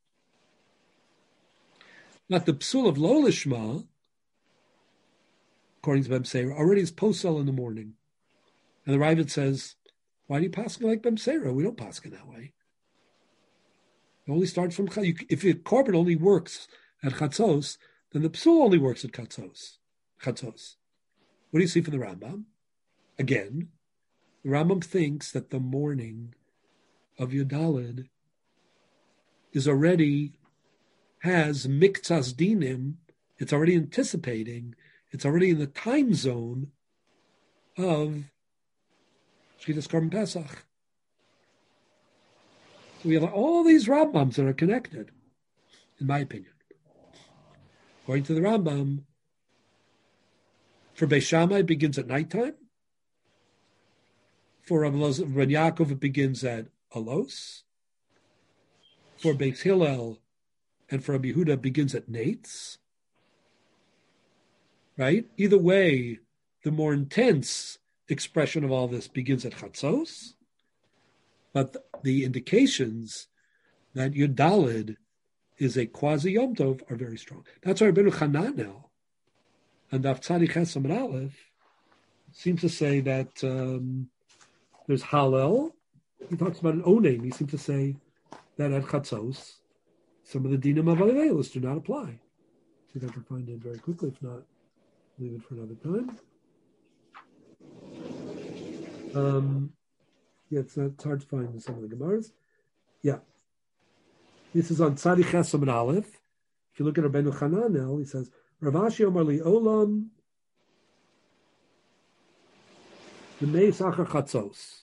Speaker 1: Not the psul of lo lishma, according to Ben Beseira, already is posel in the morning. And the Ravid says, why do you paskin like Ben Beseira? We don't paskin that way. It only starts from, if the korban only works at chatzos, then the psul only works at chatzos. Chatzos. What do you see from the Rambam? Again, the Rambam thinks that the morning of Yudalid is already, has miktzas dinim, it's already anticipating, it's already in the time zone of Shchitas Korban Pesach. So we have all these Rambams that are connected, in my opinion. According to the Rambam, for Beis Shammai it begins at nighttime. For Rabbi Yaakov it begins at Alos. For Beis Hillel and for Rabbi Yehuda it begins at Nates. Right? Either way, the more intense expression of all this begins at Chatzos. But the indications that Yudalid is a quasi Yom Tov are very strong. That's why Rabbeinu Chananel and Daf Tzadi Ches Amud Aleph seems to say that um, there's Hallel. He talks about an Onein. He seems to say that at Chatzos, some of the dinim of Aleilus do not apply. See if I can find it very quickly. If not, leave it for another time. Um, yeah, it's not it's hard to find in some of the Gemaras. Yeah. This is on Tzadi Ches Amud Aleph. If you look at Rabbeinu Chananel, he says, Rav Ashi Omar Li Olam B'nei Sachar Chatzos.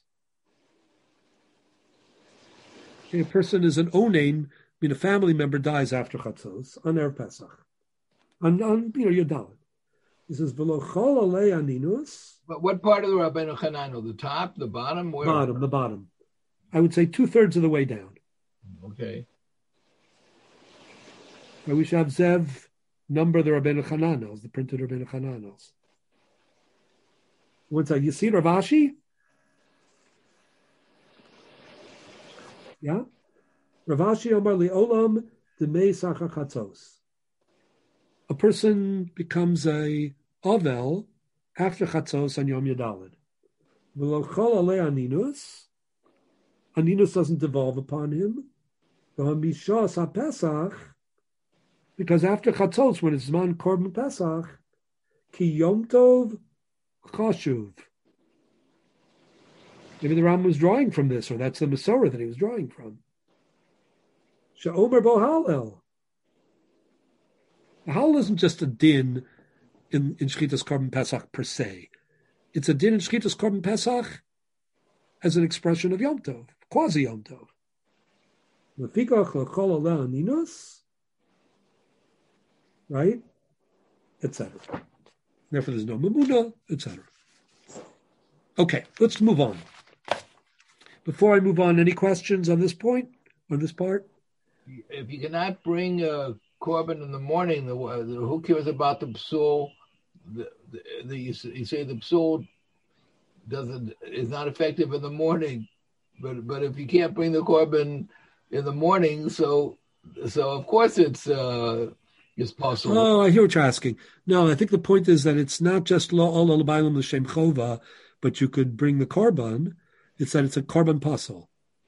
Speaker 1: A person is an onein, I mean a family member dies after Chatzos, on Erev Pesach. On, on you know, Yudalid. He says, V'lo chol alei aninus.
Speaker 2: But what part of the Rabbeinu Chananel? The top, the bottom? Where?
Speaker 1: Bottom, the bottom. I would say two-thirds of the way down.
Speaker 2: Okay.
Speaker 1: Right, we should have Zev number the Rabbeinu Chananels, the printed Rabbeinu Chananels. One second. You see Rav Ashi? Yeah? Rav Ashi Omar Li Olam D'mei Sachar Chatzos. A person becomes a Ovel after Chatzos on Yom Yadalid. V'lo chol alei aninus. Aninus doesn't devolve upon him. V'hamishas HaPesach, because after Chatzos, when it's Zman Korban Pesach, Ki Yom Tov Chashuv. Maybe the Ram was drawing from this, or that's the Masorah that he was drawing from. She'omer bo halel. Halal isn't just a din in, in Shchitas Korban Pesach per se. It's a din in Shchitas Korban Pesach as an expression of Yom Tov, quasi Yom Tov. Lefikach l'chol aleh aninus, right? et cetera. Therefore, there's no mamuna, et cetera. Okay, let's move on. Before I move on, any questions on this point, on this part?
Speaker 2: If you cannot bring a korban in the morning, the, the, who cares about the psul? The, the, the, you, you say the psul doesn't is not effective in the morning, but but if you can't bring the korban in the morning, so so of course it's uh, it's possible.
Speaker 1: Oh, I hear what you're asking. No, I think the point is that it's not just lo ol l'baylam l'shem chova, but you could bring the korban. It's that it's a korban pasul.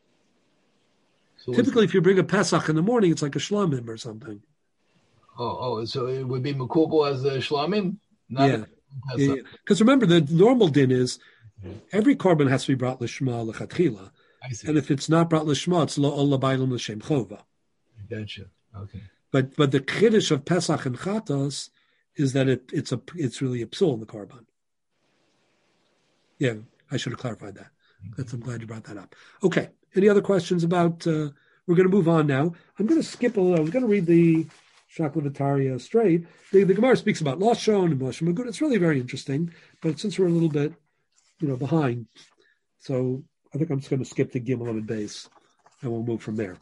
Speaker 1: So typically, if you bring a Pesach in the morning, it's like a shlamim or something.
Speaker 2: Oh, oh, so it would be makubal as a shlamim? Not
Speaker 1: yeah. Because yeah, yeah. remember, the normal din is every korban has to be brought l'shma l'chatchila. And if it's not brought l'shma, it's lo ol l'baylam l'shem chova.
Speaker 2: Gotcha. Okay.
Speaker 1: But but the chiddush of Pesach and Chatos is that it it's a it's really a psul in the korban. Yeah, I should have clarified that. That's, I'm glad you brought that up. Okay. Any other questions about? Uh, we're going to move on now. I'm going to skip a little. I was going to read the Shaklavataria straight. The, the Gemara speaks about Lashon and Moshe Magud. It's really very interesting. But since we're a little bit, you know, behind, so I think I'm just going to skip to Gimel and base, and we'll move from there.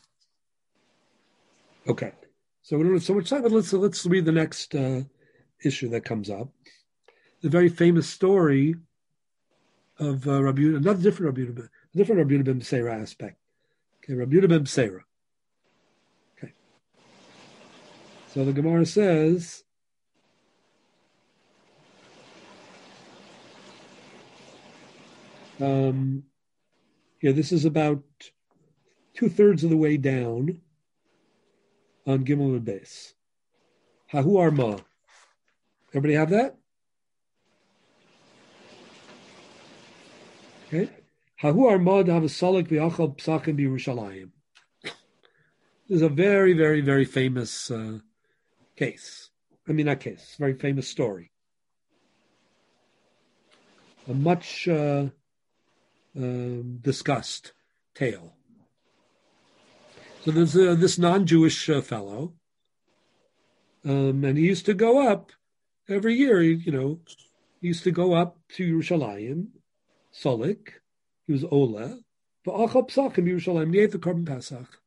Speaker 1: Okay. So we don't have so much time, but let's let's read the next uh, issue that comes up. The very famous story of uh, Rabbi Yehuda, another different Rabbi Yehuda, a different Rabbi Yehuda ben Beseira aspect. Okay, Rabbi Yehuda ben Beseira. Okay. So the Gemara says, um, yeah, this is about two-thirds of the way down on Gimel and Beis. Hahu Arma. Everybody have that? Okay. Hahu Armad Havasalik V'Achal Psachim B'Yerushalayim. This is a very, very, very famous uh, case. I mean, not case, very famous story. A much uh, uh, discussed tale. So there's uh, this non-Jewish uh, fellow, um, and he used to go up every year. You know, he used to go up to Yerushalayim. Solik, he was Ola, but Achal Psachim Yerushalayim, he ate the korban Pesach.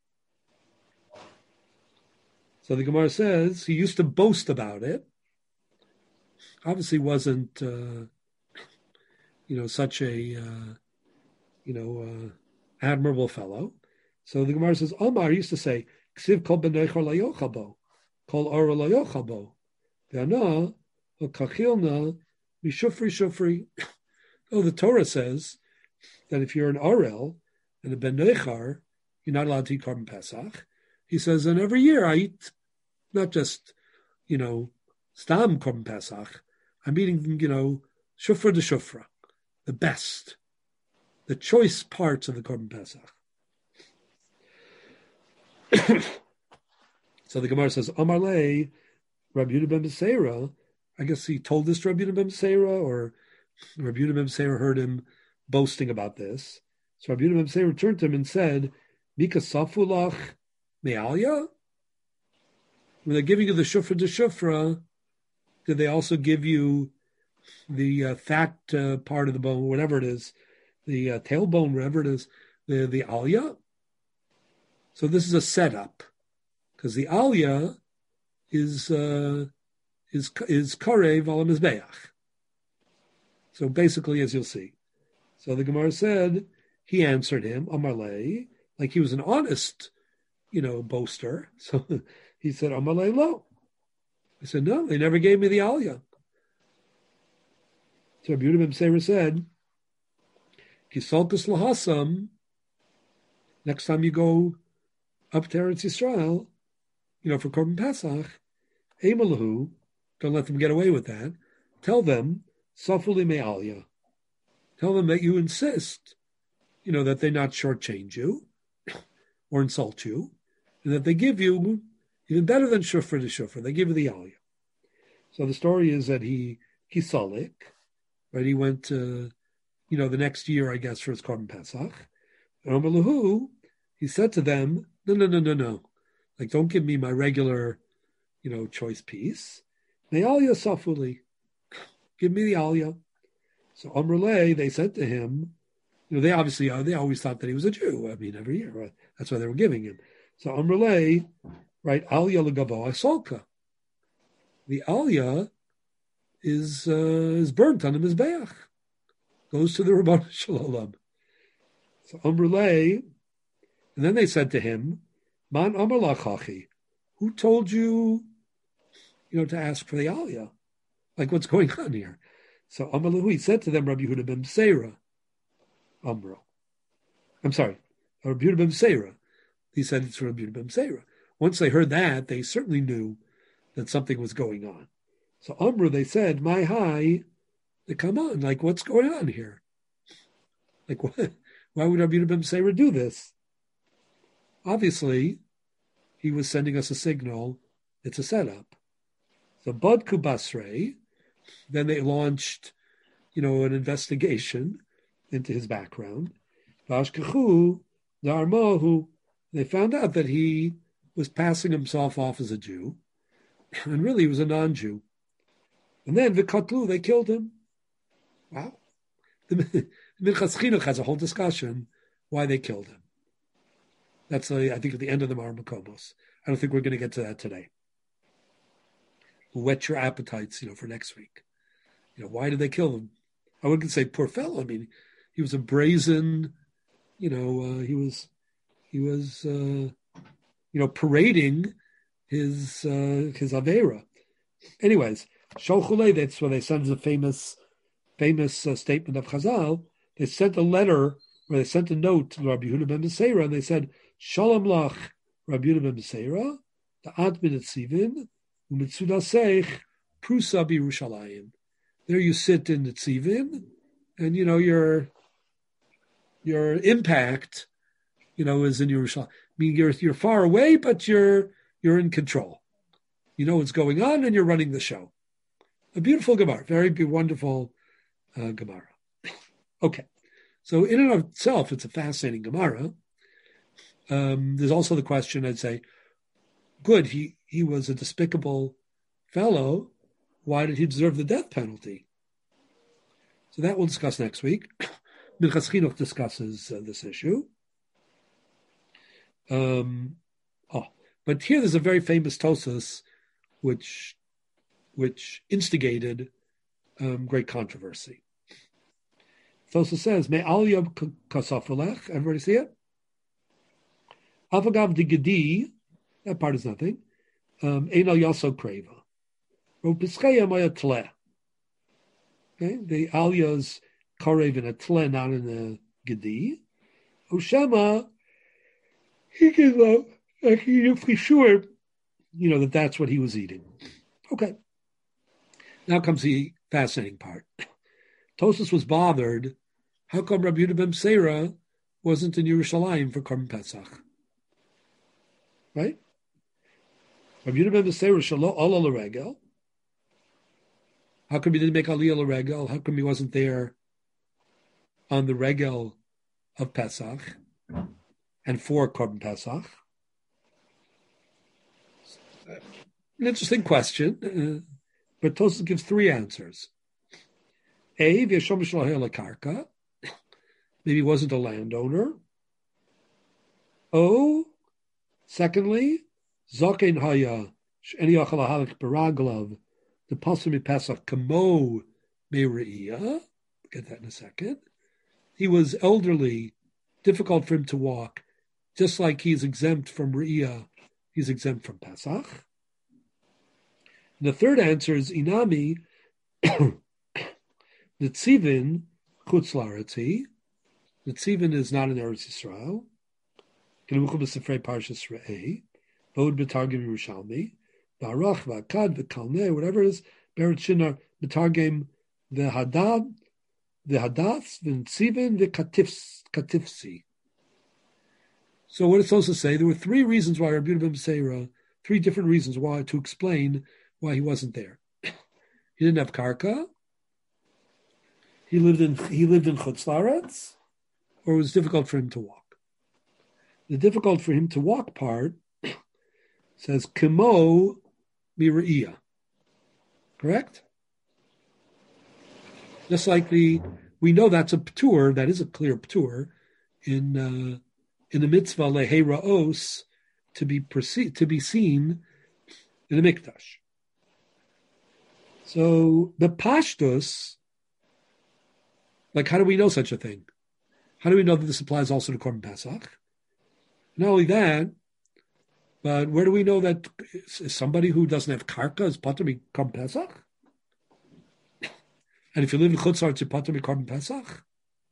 Speaker 1: So the Gemara says he used to boast about it. Obviously, wasn't uh, you know such a uh, you know uh, admirable fellow. So the Gemara says Omar used to say, "Ksiv kol b'neichor layochabo, kol ora layochabo, v'ana v'kachilna b'shufri shufri." Oh, the Torah says that if you're an Arel and a Ben Nechar, you're not allowed to eat korban Pesach. He says, and every year I eat not just, you know, stam korban Pesach. I'm eating, you know, shufra de shufra, the best, the choice parts of the korban Pesach. So the Gemara says, Amar le, Rabbi Yehuda ben Beseira. I guess he told this to Rabbi Yehuda ben Beseira, or Rabbi Yehuda ben Beseira heard him boasting about this. So Rabbi Yehuda ben Beseira returned to him and said, Mika safulach me'alya? When they're giving you the shufra de shufra, did they also give you the uh, fat uh, part of the bone, whatever it is, the uh, tailbone, whatever it is, the, the alya? So this is a setup, because the alya is uh, is is karev al mizbeach. So basically, as you'll see. So the Gemara said, he answered him, Amarle, like he was an honest, you know, boaster. So he said, Amarle lo. I said, no, they never gave me the aliyah. So Rabbi Yehuda ben Beseira said, Kisalkus lahasam, next time you go up to Eretz Yisrael, you know, for Korban Pesach, Emalahu, don't let them get away with that. Tell them, Safuli me'alya. Tell them that you insist, you know, that they not shortchange you or insult you. and that they give you, even better than shofar to shofar, they give you the aliyah. So the story is that he, kisalik, right, he went to, you know, the next year, I guess, for his Korban Pesach. And Amalahu, he said to them, no, no, no, no, no. Like, don't give me my regular, you know, choice piece. The aliyah safuli. Give me the aliyah. So Amrulay, they said to him, you know, they obviously, uh, they always thought that he was a Jew. I mean, every year. Right? That's why they were giving him. So Amrulay, right, aliyah legavo asolka. The aliyah is uh, is burnt on the mizbeach. Goes to the Rabbanu Shalom. So Amrulay, and then they said to him, Man Amar Lachachi, who told you, you know, to ask for the aliyah? Like, what's going on here? So Amalahu, he said to them, Rabbi Yehuda ben Beseira, Amro. I'm sorry, Rabbi Yehuda ben Beseira. He said it's Rabbi Yehuda ben Beseira. Once they heard that, they certainly knew that something was going on. So Amro, they said, my hi, they come on, like, what's going on here? Like, what? Why would Rabbi Yehuda ben Beseira do this? Obviously, he was sending us a signal. It's a setup. So Bad Kubasrei, then they launched, you know, an investigation into his background. Vashkachu, the Armahu, they found out that he was passing himself off as a Jew, and really he was a non-Jew. And then Vikatlu, they killed him. Wow. The Minchas Chinuch has a whole discussion why they killed him. That's, uh, I think, at the end of the Mar Makobos. I don't think we're going to get to that today. Whet your appetites, you know, for next week. You know, why did they kill him? I wouldn't say poor fellow. I mean, he was a brazen, you know, uh, he was, he was, uh, you know, parading his uh, his avera. Anyways, Sholchulei, that's where they sent the famous, famous uh, statement of Chazal. They sent a letter, or they sent a note to Rabbi Yehuda ben Beseira, and they said, Shalom lach, Rabbi Yehuda ben Beseira, the Admin at Sivin, u'mitzudasech, prusa b'Yerushalayim. There you sit in the Tzivin, and, you know, your your impact, you know, is in Yerushalayim. I mean, you're you're far away, but you're you're in control. You know what's going on, and you're running the show. A beautiful Gemara, very wonderful uh, Gemara. Okay, so in and of itself, it's a fascinating Gemara. Um, there's also the question, I'd say, good, he, he was a despicable fellow. Why did he deserve the death penalty? So that we'll discuss next week. Minchas Chinuch discusses uh, this issue. Um, oh, but here there's a very famous Tosas, which which instigated um, great controversy. Tosas says, "Me al yom kasafalech." Everybody see it? Avagav de gedi. That part is nothing. Ein al yaso kreva. Ro piskaya maya tle. Okay, the aliyah's karev in a tle, not in a gedi. Oshema. He gave up. He knew for sure, you know, that that's what he was eating. Okay. Now comes the fascinating part. Tosas was bothered. How come Rabbi Yehuda ben Beseira wasn't in Yerushalayim for Korban Pesach? Right? Rabbi Yehuda ben Beseira shalo ala l'regel. How come he didn't make aliyah l'regel? How come he wasn't there on the regel of Pesach and for Korban Pesach? An interesting question, uh, but Tosas gives three answers. A, v'yashom sh'lohei karka, maybe he wasn't a landowner. O, secondly, zokein haya she'eni yachal lahalik baraglav the pasuk mipesach kamo me're'iyah. Get that in a second. He was elderly, difficult for him to walk, just like he's exempt from re'iyah, he's exempt from Pesach. And the third answer is inami the tzivin chutz la'aretzi. The tzivin is not in Eretz Yisrael. Kenuchum b'sefrei Parshas Re'eh, v'od b'targim Yerushalmi, v'arach v'akad v'kalneh, whatever it is, Beretz Shinar b'targim v'hadad, v'hadath, v'tzivin v'katifsi. So what it's supposed to say? There were three reasons why Rabbi Yehuda ben Beseira, three different reasons why to explain why he wasn't there. He didn't have karka. He lived in he lived in Chutz La'aretz, or it was difficult for him to walk. The difficult for him to walk part says kemo mira'iyah. Correct? Just like the we know that's a p'tur, that is a clear p'tur in uh, in the mitzvah lehei ra'os to be perce- to be seen in the mikdash. So the pashtus, like how do we know such a thing? How do we know that this applies also to Korban Pesach? Not only that, but where do we know that somebody who doesn't have karka is patur Korban Pesach? And if you live in Chutz La'aretz, you're patur Korban Pesach?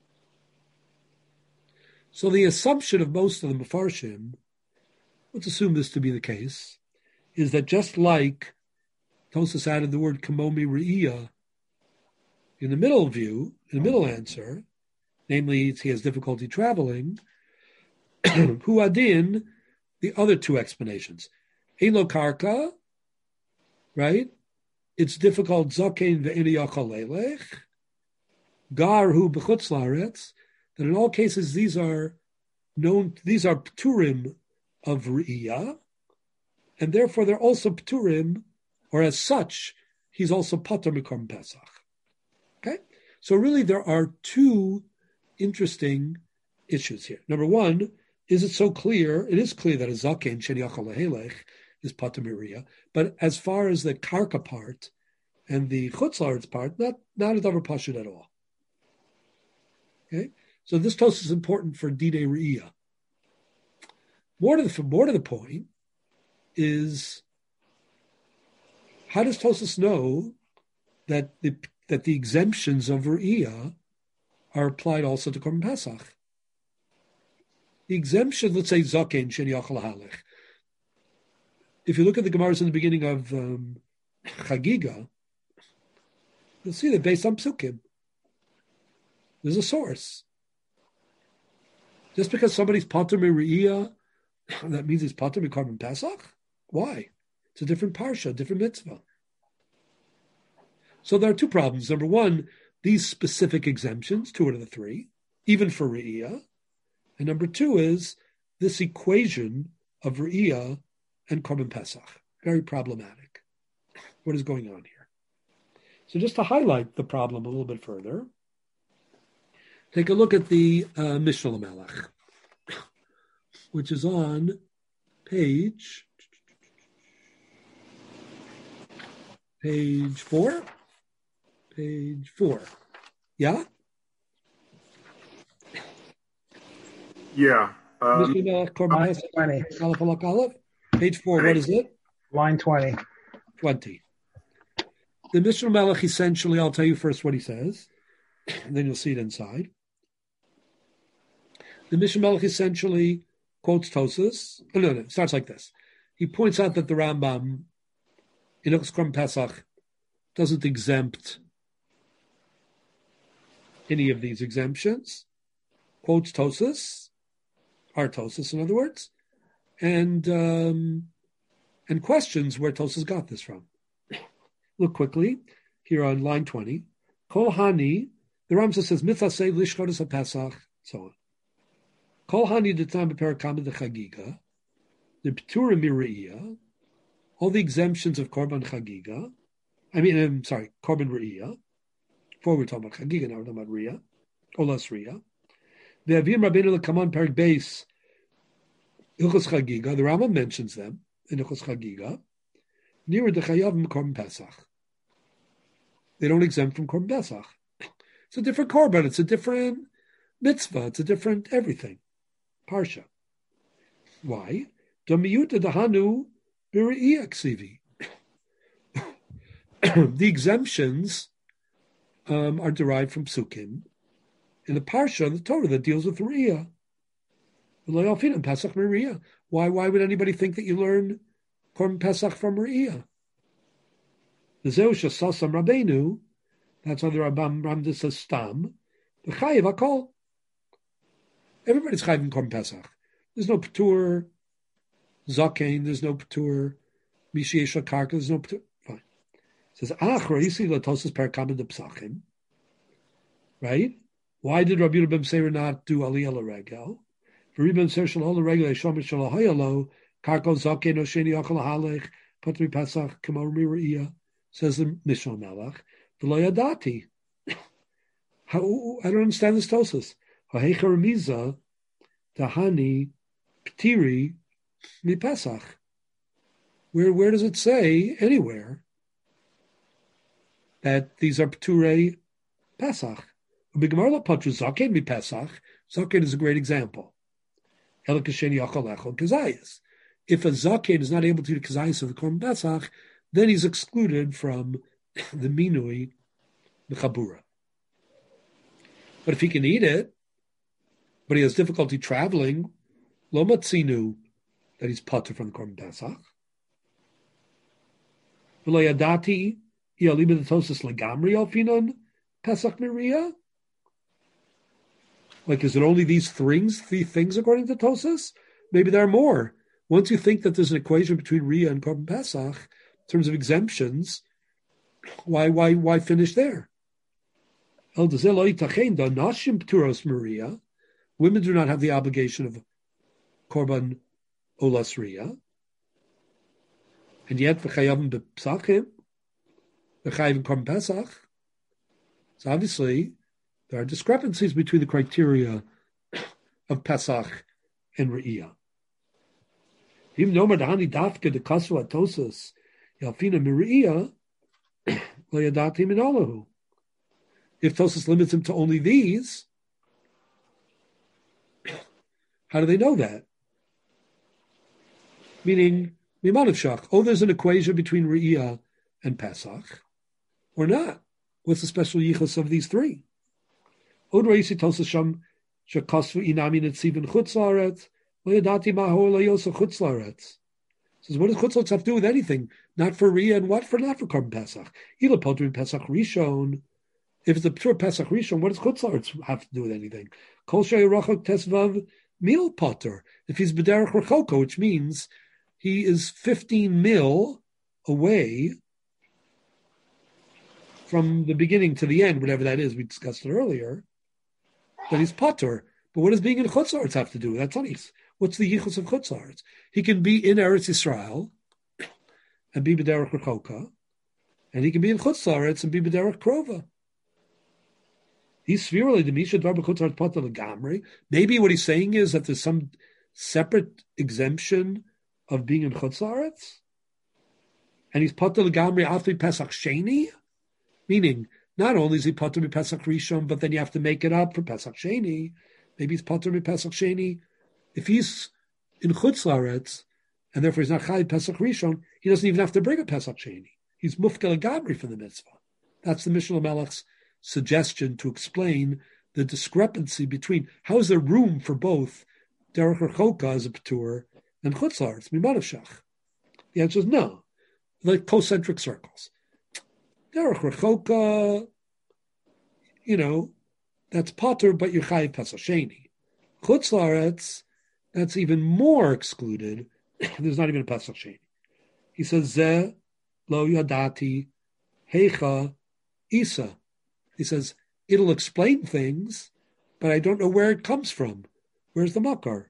Speaker 1: So the assumption of most of the Mefarshim, let's assume this to be the case, is that just like Tosas added the word kamomi re'iyah in the middle view, in the middle answer, namely he has difficulty traveling, hu adin, the other two explanations. Elo karka, right? It's difficult, zakein ve'ini yachal leilech, gar hu b'chutz la'aretz, that in all cases these are known, these are p'turim of re'iyah, and therefore they're also p'turim, or as such, he's also patur mikorban Pesach. Okay? So really there are two interesting issues here. Number one, is it so clear? It is clear that a zaken sheni yachal lehelech is patur miriyah, but as far as the karka part and the chutz la'aretz part, not, not a davar pashut at all. Okay? So this toast is important for Didei Re'iyah. More to the more to the point is, how does Tosas know that the that the exemptions of Re'iyah are applied also to Korban Pesach? The exemption, let's say Zaken Sheni Yachal Halech. If you look at the Gemaras in the beginning of um, Chagiga, you'll see that based on Psukim, there's a source. Just because somebody's patur Re'iyah, that means he's patur Korban Pesach? Why? It's a different parsha, different mitzvah. So there are two problems. Number one, these specific exemptions, two out of the three, even for Re'iyah. And number two is this equation of Re'iyah and Korban Pesach. Very problematic. What is going on here? So just to highlight the problem a little bit further, take a look at the uh, Mishnah Lamelech, which is on page page four. Page four. Yeah?
Speaker 3: Yeah. Um,
Speaker 1: Mishnah Korban Pesach,
Speaker 5: twenty.
Speaker 1: Aleph Alak Aleph. Page four, what is it?
Speaker 5: Line twenty.
Speaker 1: twenty. The Mishnah Melech, essentially, I'll tell you first what he says, and then you'll see it inside. The Mishnah Melech essentially quotes Tosas. Oh, no, no, it starts like this. He points out that the Rambam in Hilchos Korban Pesach doesn't exempt any of these exemptions, quotes Tosas, our Tosas, in other words, and um, and questions where Tosas got this from. Look quickly here on line twenty. Kol Hani, the Ramsa says, Mitzasei Lishchodes HaPesach, so on. Kol Hani D'Tam B'Perakam de Chagiga, the P'turim Miriyah, all the exemptions of Korban Chagiga, I mean, I'm sorry, Korban Re'iyah. Before we we're talking about Chagiga, now we're talking about Riyah, or less Riyah. The Avim Rabbeinu L'Kaman Perak Beis, Hilchos Chagiga, the Rambam mentions them in Hilchos Chagiga, near the Chayav Korban Pesach. They don't exempt from Korban Pesach. It's a different Korban, it's a different mitzvah, it's a different everything. Parsha. Why? Domiyuta Dahanu B'Re'iyah Ksivi. The exemptions um, are derived from Psukim in the Parsha, the Torah, that deals with Re'iyah. Pesach Re'iyah. Why? Why would anybody think that you learn Korban Pesach from Re'iyah? V'zeu shesasam Rabbeinu. That's why the Rambam Ramdas says Stam. The Chayiv Hakol. Everybody's Chayiv in Korban Pesach. There's no Patur Zakein, there's no Patur Mishiesha Karka, there's no Patur. Fine. It says, Achra, you see Latosis Parakabin de Psachim. Right? Why did Rabbi Yehuda ben Seir not do Aliyah L'Regel? For Rabbi ben Seir Shal Hol L'Regel, Yeshom Shal Hayalo, Karko Zakein, Osheni Yochel Halech, Patri Pesach, Kamor Miriyah, says the Mishnah Melach, V'lo Yadati. How, I don't understand this Tosis. Ha'hecha Remiza, Tahani, Ptiri, Mi Pesach. Where, where does it say, anywhere, that these are Pturei Pesach? B'Gemara Patra Zaken Mi Pesach. Zaken is a great example. Elikasheni Yachal Echol Kazayas. If a Zaken is not able to do Kazayas of the Korban Pesach, then he's excluded from the Minui, the Chabura. But if he can eat it, but he has difficulty traveling, Lo Matzinu, that he's patur from the Korban Pesach. V'lo Yadati, Yalima the Tosis Legamri Alfinon, Pesach Miriah. Like, is it only these things, three things according to Tosas? Maybe there are more. Once you think that there's an equation between Riyah and Korban Pesach, in terms of exemptions, why why why finish there? El Dazelo Itachem da Nashim Pturos Maria. Women do not have the obligation of Korban Olas Riyah. And yet V'chayavim B'Psachim, V'chayavim Korban Pesach. So obviously there are discrepancies between the criteria of Pesach and Re'iyah. Even though Madhani Dafka de Kaswa Tosas Yalfina Miri'iyah, Layadati Minalahu. If Tosas limits him to only these, how do they know that? Meaning, Mimanavshach, oh, there's an equation between Re'iyah and Pesach, or not? What's the special yichus of these three? Od reisi Tosas Sham Shakasvu Inami Netzivin Chutzlaretz, Layadati Mahor Layosa Chutzlaretz. Says, what does Chutzlaretz have to do with anything? Not for Re'iyah and what? For not for Korban Pesach. Ila Potri Pesach Rishon. If it's a pure Pesach Rishon, what does Chutzlaretz have to do with anything? Kol Shei Rachok Tesvav Mil Potter. If he's B'derech Rechoko, which means he is fifteen mil away from the beginning to the end, whatever that is, we discussed it earlier, that he's Potter. But what does being in Chutzlaretz have to do with that? That's what's the yichus of Chutzlaretz? He can be in Eretz Yisrael and be B'derech Rechoka, and he can be in Chutzlaretz and be B'derech Krova. He's spherally the Misha Dvar B'Chutzlaretz Potter L'Gamri. Maybe what he's saying is that there's some separate exemption of being in Chutzlaretz, and he's Potter L'Gamri after Pesach Sheni, meaning not only is he Potter Pesach Rishon, but then you have to make it up for Pesach Sheni. Maybe he's Potter Pesach Sheni. If he's in Chutzlaretz, and therefore he's not Chai Pesach Rishon, he doesn't even have to bring a Pesach Sheni. He's Mufkel Gabri for the mitzvah. That's the Mishnah Melech's suggestion to explain the discrepancy between how is there room for both Derech Rechoka as a Patur and Chutzlaretz, Mimanavshach. The answer is no. Like concentric circles. Derech Rechoka, you know, that's Potter, but you're Chayiv Pesach Sheni. Chutzlaretz, that's even more excluded. There's not even a Pesach Sheni. He says, Zeh lo yadati heicha isa. He says, it'll explain things, but I don't know where it comes from. Where's the makar?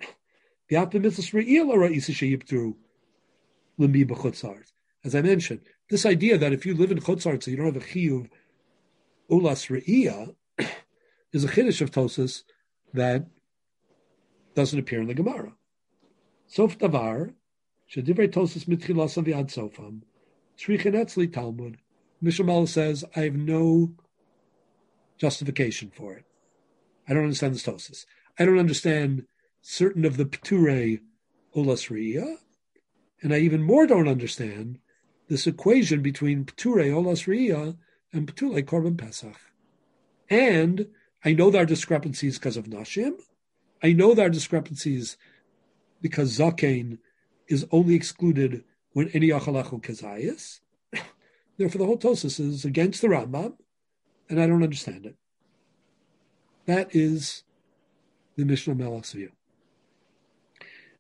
Speaker 1: As I mentioned, this idea that if you live in Chutzlaretz, so you don't have a chiyuv ulas re'iyah, is a chiddush of Tosas that doesn't appear in the Gemara. Sof davar, shedivrei Tosas mitchilas aviad sofam, tzrichen etzli Talmud. Mishnah says, I have no justification for it. I don't understand this Tosas. I don't understand certain of the Pturei ulas re'iyah, and I even more don't understand this equation between Pturei ulas re'iyah and Pturei Korban Pesach. And I know there are discrepancies because of Nashim. I know there are discrepancies because Zakein is only excluded when any Yachalechu Kezayis. Therefore, the whole Tosas is against the Rambam, and I don't understand it. That is the Mishnah Melech's view.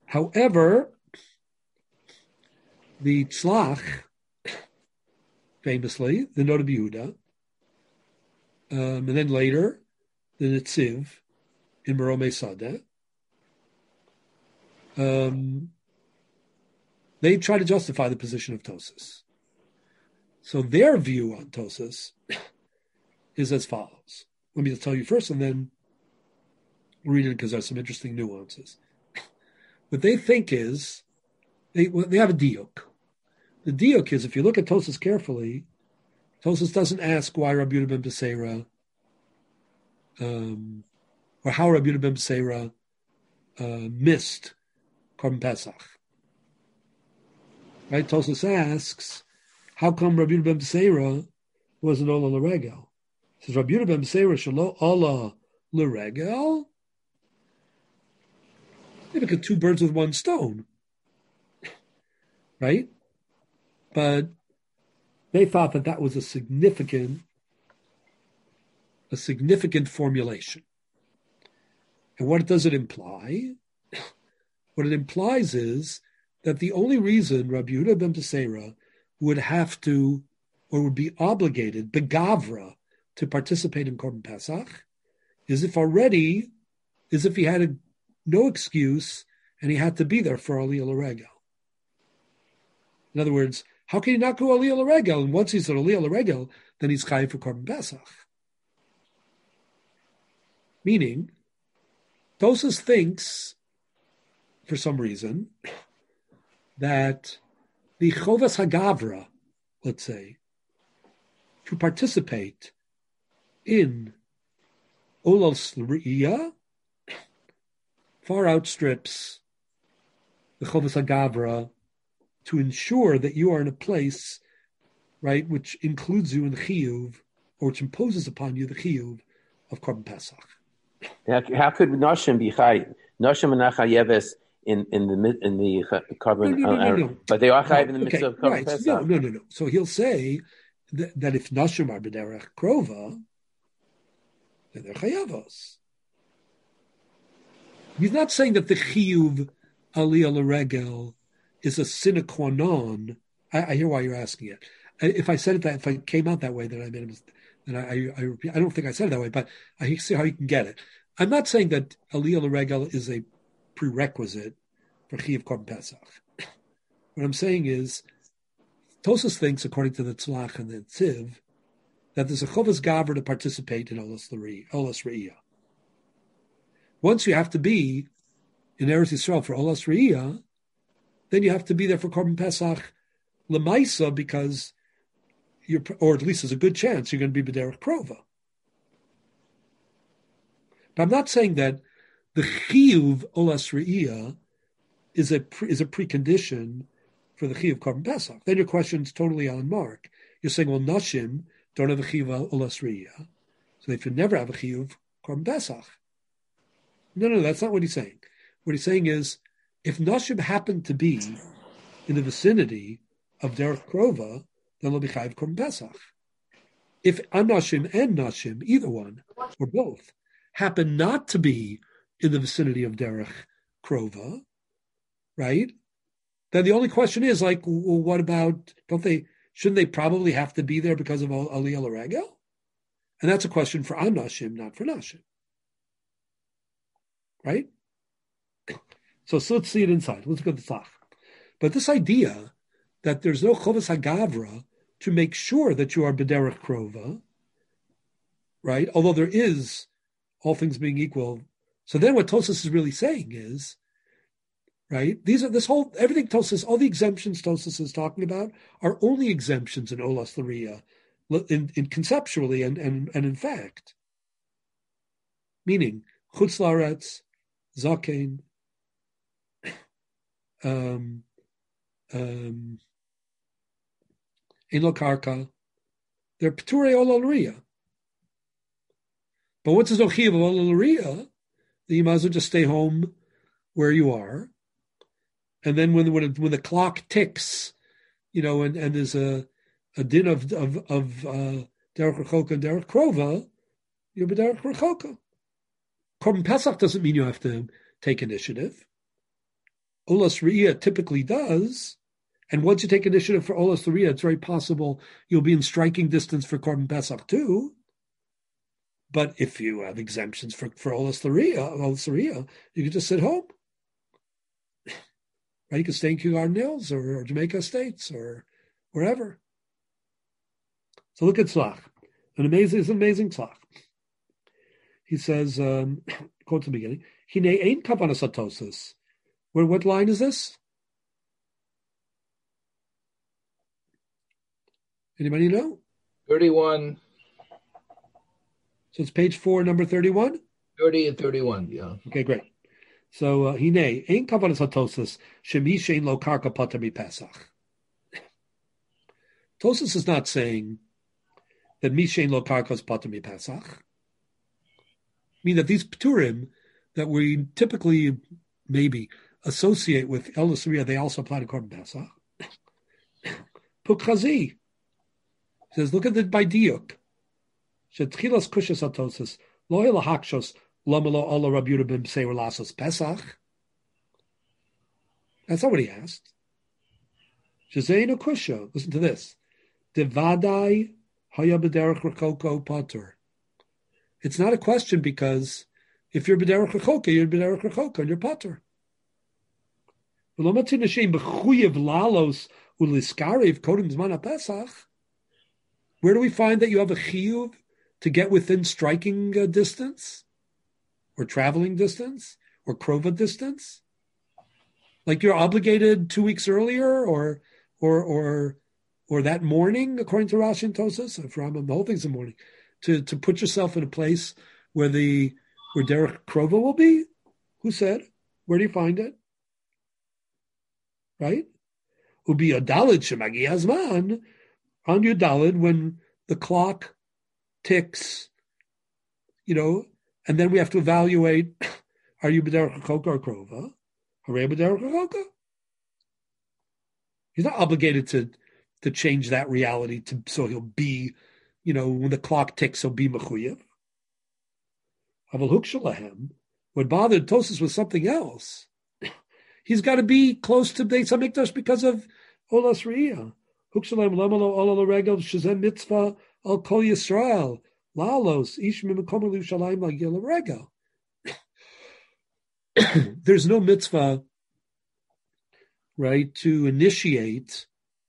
Speaker 1: However, the Tzlach, famously, the Noda B'Yehuda, um, and then later, the Netziv in Meromei Sadeh, um, they try to justify the position of Tosas. So their view on Tosas is as follows. Let me just tell you first, and then read it because there's some interesting nuances. What they think is, they well, they have a diuk. The diuk is, if you look at Tosas carefully, Tosas doesn't ask why Rabbi Yehuda ben Beseira, um, or how Rabbi Yehuda ben Beseira uh, missed Korban Pesach. Right? Tosas asks, how come Rabbi Yehuda ben Beseira wasn't Ola L'Regel? He says, Rabbi Yehuda ben Beseira shelo Ola L'Regel. They look at two birds with one stone. Right? But they thought that that was a significant, a significant formulation. And what does it imply? What it implies is that the only reason Rabbi Yehuda ben Beseira would have to, or would be obligated, begavra, to participate in Korban Pesach, is if already, is if he had a, no excuse and he had to be there for Aliyah L'Regel. In other words, how can he not go Aliyah L'Regel? And once he's at Aliyah L'Regel, then he's chayiv for Korban Pesach. Meaning, Tosas thinks, for some reason, that the Chovas Hagavra, let's say, to participate in Olos L'Re'iyah far outstrips the Chovas Hagavra to ensure that you are in a place, right, which includes you in the chiyuv, or which imposes upon you the chiyuv of Korban Pesach.
Speaker 4: How, how could Noshim be chayiv? Noshim and Chayeves in in the in the Korban,
Speaker 1: no, no, no, no, no.
Speaker 4: uh, but they are chayiv
Speaker 1: no,
Speaker 4: in the
Speaker 1: okay,
Speaker 4: midst of Korban
Speaker 1: right.
Speaker 4: Pesach.
Speaker 1: No, no, no, no. So he'll say that, that if Noshim are b'derech krova, then they're chayavos. He's not saying that the chiyuv aliyah l'regel is a sine qua non. I, I hear why you're asking it. If I said it that, if I came out that way, then I made a mistake. Then I, I, I, I don't think I said it that way, but I see how you can get it. I'm not saying that aliyah l'regel is a prerequisite for chiyuv korban pesach. What I'm saying is, Tosas thinks, according to the Tzlach and the Tziv, that there's a chovas gavra to participate in Olas Re'iyah. Once you have to be in Eretz Yisrael for Olas Re'iyah, then you have to be there for Korban Pesach L'maisa, because you're, or at least there's a good chance you're going to be b'derech krova. But I'm not saying that the chiyuv Olas Re'iyah is a pre, is a precondition for the chiyuv Korban Pesach. Then your question's totally on mark. You're saying, well, Nashim don't have a chiyuv Olas Re'iyah, so they should never have a chiyuv Korban Pesach. No, no, that's not what he's saying. What he's saying is, if Nashim happen to be in the vicinity of derech krova, then they'll be chayiv Korban Pesach. If Anashim and Nashim, either one or both, happen not to be in the vicinity of derech krova, right? Then the only question is, like, well, what about, don't they, shouldn't they probably have to be there because of Aliyah L'Regel? And that's a question for Anashim, not for Nashim. Right? So, so let's see it inside. Let's go to the Tzlach. But this idea that there's no Chovas Hagavra to make sure that you are b'derech krova, right? Although there is, all things being equal. So then what Tosas is really saying is, right, these are this whole, everything Tosas, all the exemptions Tosas is talking about are only exemptions in Olas L'Re'iyah, in, in conceptually and, and, and in fact. Meaning, Chutz La'aretz, Zakein, um, um, in Lokarka, they're P'turei Ola L'Re'iyah. But once there's no chiyuv of Ola L'Re'iyah, then you might as well just stay home where you are. And then when when, it, when the clock ticks, you know, and, and there's a a din of of of uh, derech rechoka and derech krova, you're b'derech rechoka. Korban Pesach doesn't mean you have to take initiative. Olas Riyah typically does. And once you take initiative for Olas Riyah, it's very possible you'll be in striking distance for Korban Pesach too. But if you have exemptions for, for Olas Riyah, Olas Riyah, you can just sit home. Right? You can stay in Kew Garden Hills or, or Jamaica Estates or wherever. So look at Tzlach. An amazing, it's an amazing Tzlach. He says, um, quote to the beginning, Hine ein kavanas hatosos. Where, what line is this? Anybody know?
Speaker 2: thirty-one.
Speaker 1: So it's page four, number thirty-one?
Speaker 2: thirty and thirty-one, yeah.
Speaker 1: Okay, great. So, Hine, ein kavanas hatosos, shemi shein lo karka pater mi Pesach. Tosos is not saying that mi shein lo karka is pater mi Pesach. I mean that these pturim that we typically maybe associate with Olas Riyah, they also apply to Korban Pesach. Pukchazi says, look at the by diuk. Shetchilas kushas atosis lo hilahakshos lomelo ola Rabbi Yehuda ben Beseir lasos Pesach. That's not what he asked. Shazeinu kusha. Listen to this. Devadai haya b'derech rechoko patur. It's not a question because if you're b'derech rechoka, you're b'derech rechoka, and you're patur. Where do we find that you have a chiyuv to get within striking uh, distance, or traveling distance, or krova distance? Like you're obligated two weeks earlier, or or or or that morning, according to Rashi and Tosas, or Rambam, the whole thing's the morning, to to put yourself in a place where the where derech krova will be. Who said? Where do you find it? Right? Ubi Yodalid Shemagi Hazman, on Yodalid, when the clock ticks, you know, and then we have to evaluate, are you B'derech Rechoka or Krova? Hare B'derech Rechoka? He's not obligated to, to change that reality to so he'll be, you know, when the clock ticks, he'll be Mechuyev. Aval Hukshalahem, what bothered Tosas was something else. He's got to be close to Beis HaMikdash because of Olas Riyah. Hukshalem lamalo ola l'regel shezem mitzvah al kol Yisrael lalos ish mimakom l'Yushalayim l'gil l'regel. There's no mitzvah, right, to initiate,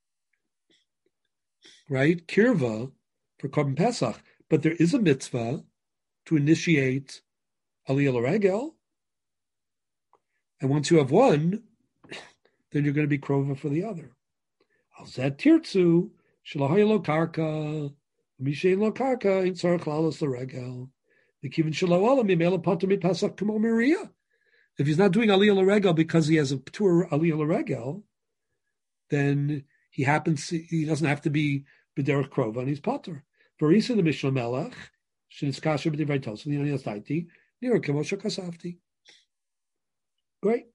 Speaker 1: right, kirva for Korban Pesach, but there is a mitzvah to initiate Aliyah l'regel. And once you have one, then you're going to be krova for the other. Al zet tirtzu shelahay lo karka mishein lo karka in tzarich lalos l'regel v'kivin shelo olam mimela pater mi Pesach k'mo Maria. If he's not doing aliyah l'regel because he has a ptur aliyah l'regel, then he happens to, he doesn't have to be b'derech krova and he's pater. Varisa the Mishnah Melech shenitzkasher b'divrei Tosafos l'nyan yastaiti nira k'mo shekasavti. Great.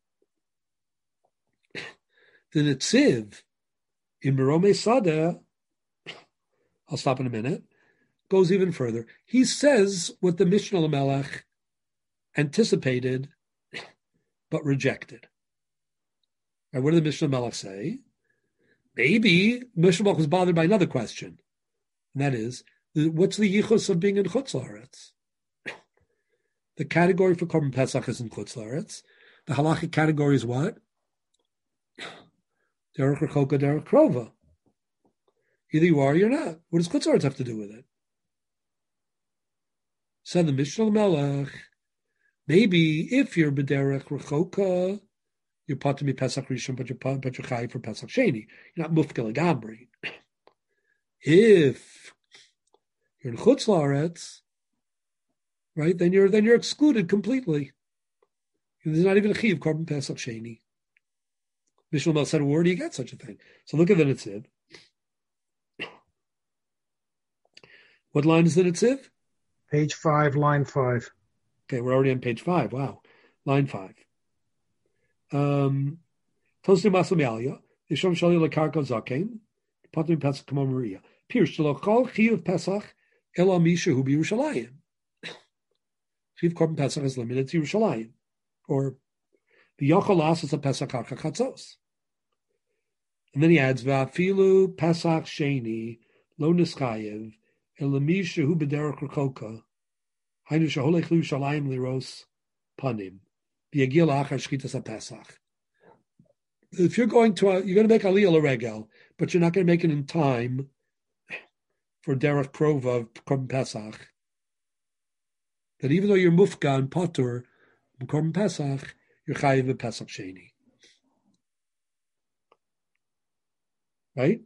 Speaker 1: The Netziv in Meromei Sadeh, I'll stop in a minute, goes even further. He says what the Mishnah Melech anticipated but rejected. Right, what did the Mishnah Melech say? Maybe Mishnah Melech was bothered by another question. And that is, what's the yichus of being in Chutz La'aretz? The category for Korban Pesach is in Chutz La'aretz. The halachic category is what? Derech Rechoka, Derech Krova. Either you are or you're not. What does Chutz La'aretz have to do with it? Said the Mishnah Melech, maybe if you're B'derech Rechoka, you're pater mi Pesach Rishon, but you're but you're chai for Pesach Sheni. You're not mufkel gambri. If you're in Chutz La'aretz, right, then you're then you're excluded completely. There's not even a chiyuv Korban Pesach Sheni. Mishnah Melech said, where do you get such a thing? So look at the Netziv. What line is the Netziv?
Speaker 5: Page five, line five.
Speaker 1: Okay, we're already on page five. Wow. Line five. Um, Tosni Masam Yalya, Yishom Shali Lekarka Zaken, Pater Pesach K'mo Maria. Pirush Shelo Chol Chiyuv Pesach Ela Misha Hu B'Yerushalayim. Chiyuv Korban Pesach is limited to Yerushalayim. Or V'yochol asas a Pesach harcha chatzos. And then he adds, V'afilu Pesach sheni lo nischayev elami shehu b'derech rechoka hainu sheholech l'Yerushalayim liros panim v'yagil achar shchitas haPesach. If you're going to, you're going to make aliyah l'regel, but you're not going to make it in time for derech krova of Korban Pesach, that even though you're mufka and potur Korban Pesach, you're chayiv a Pesach sheni. Right?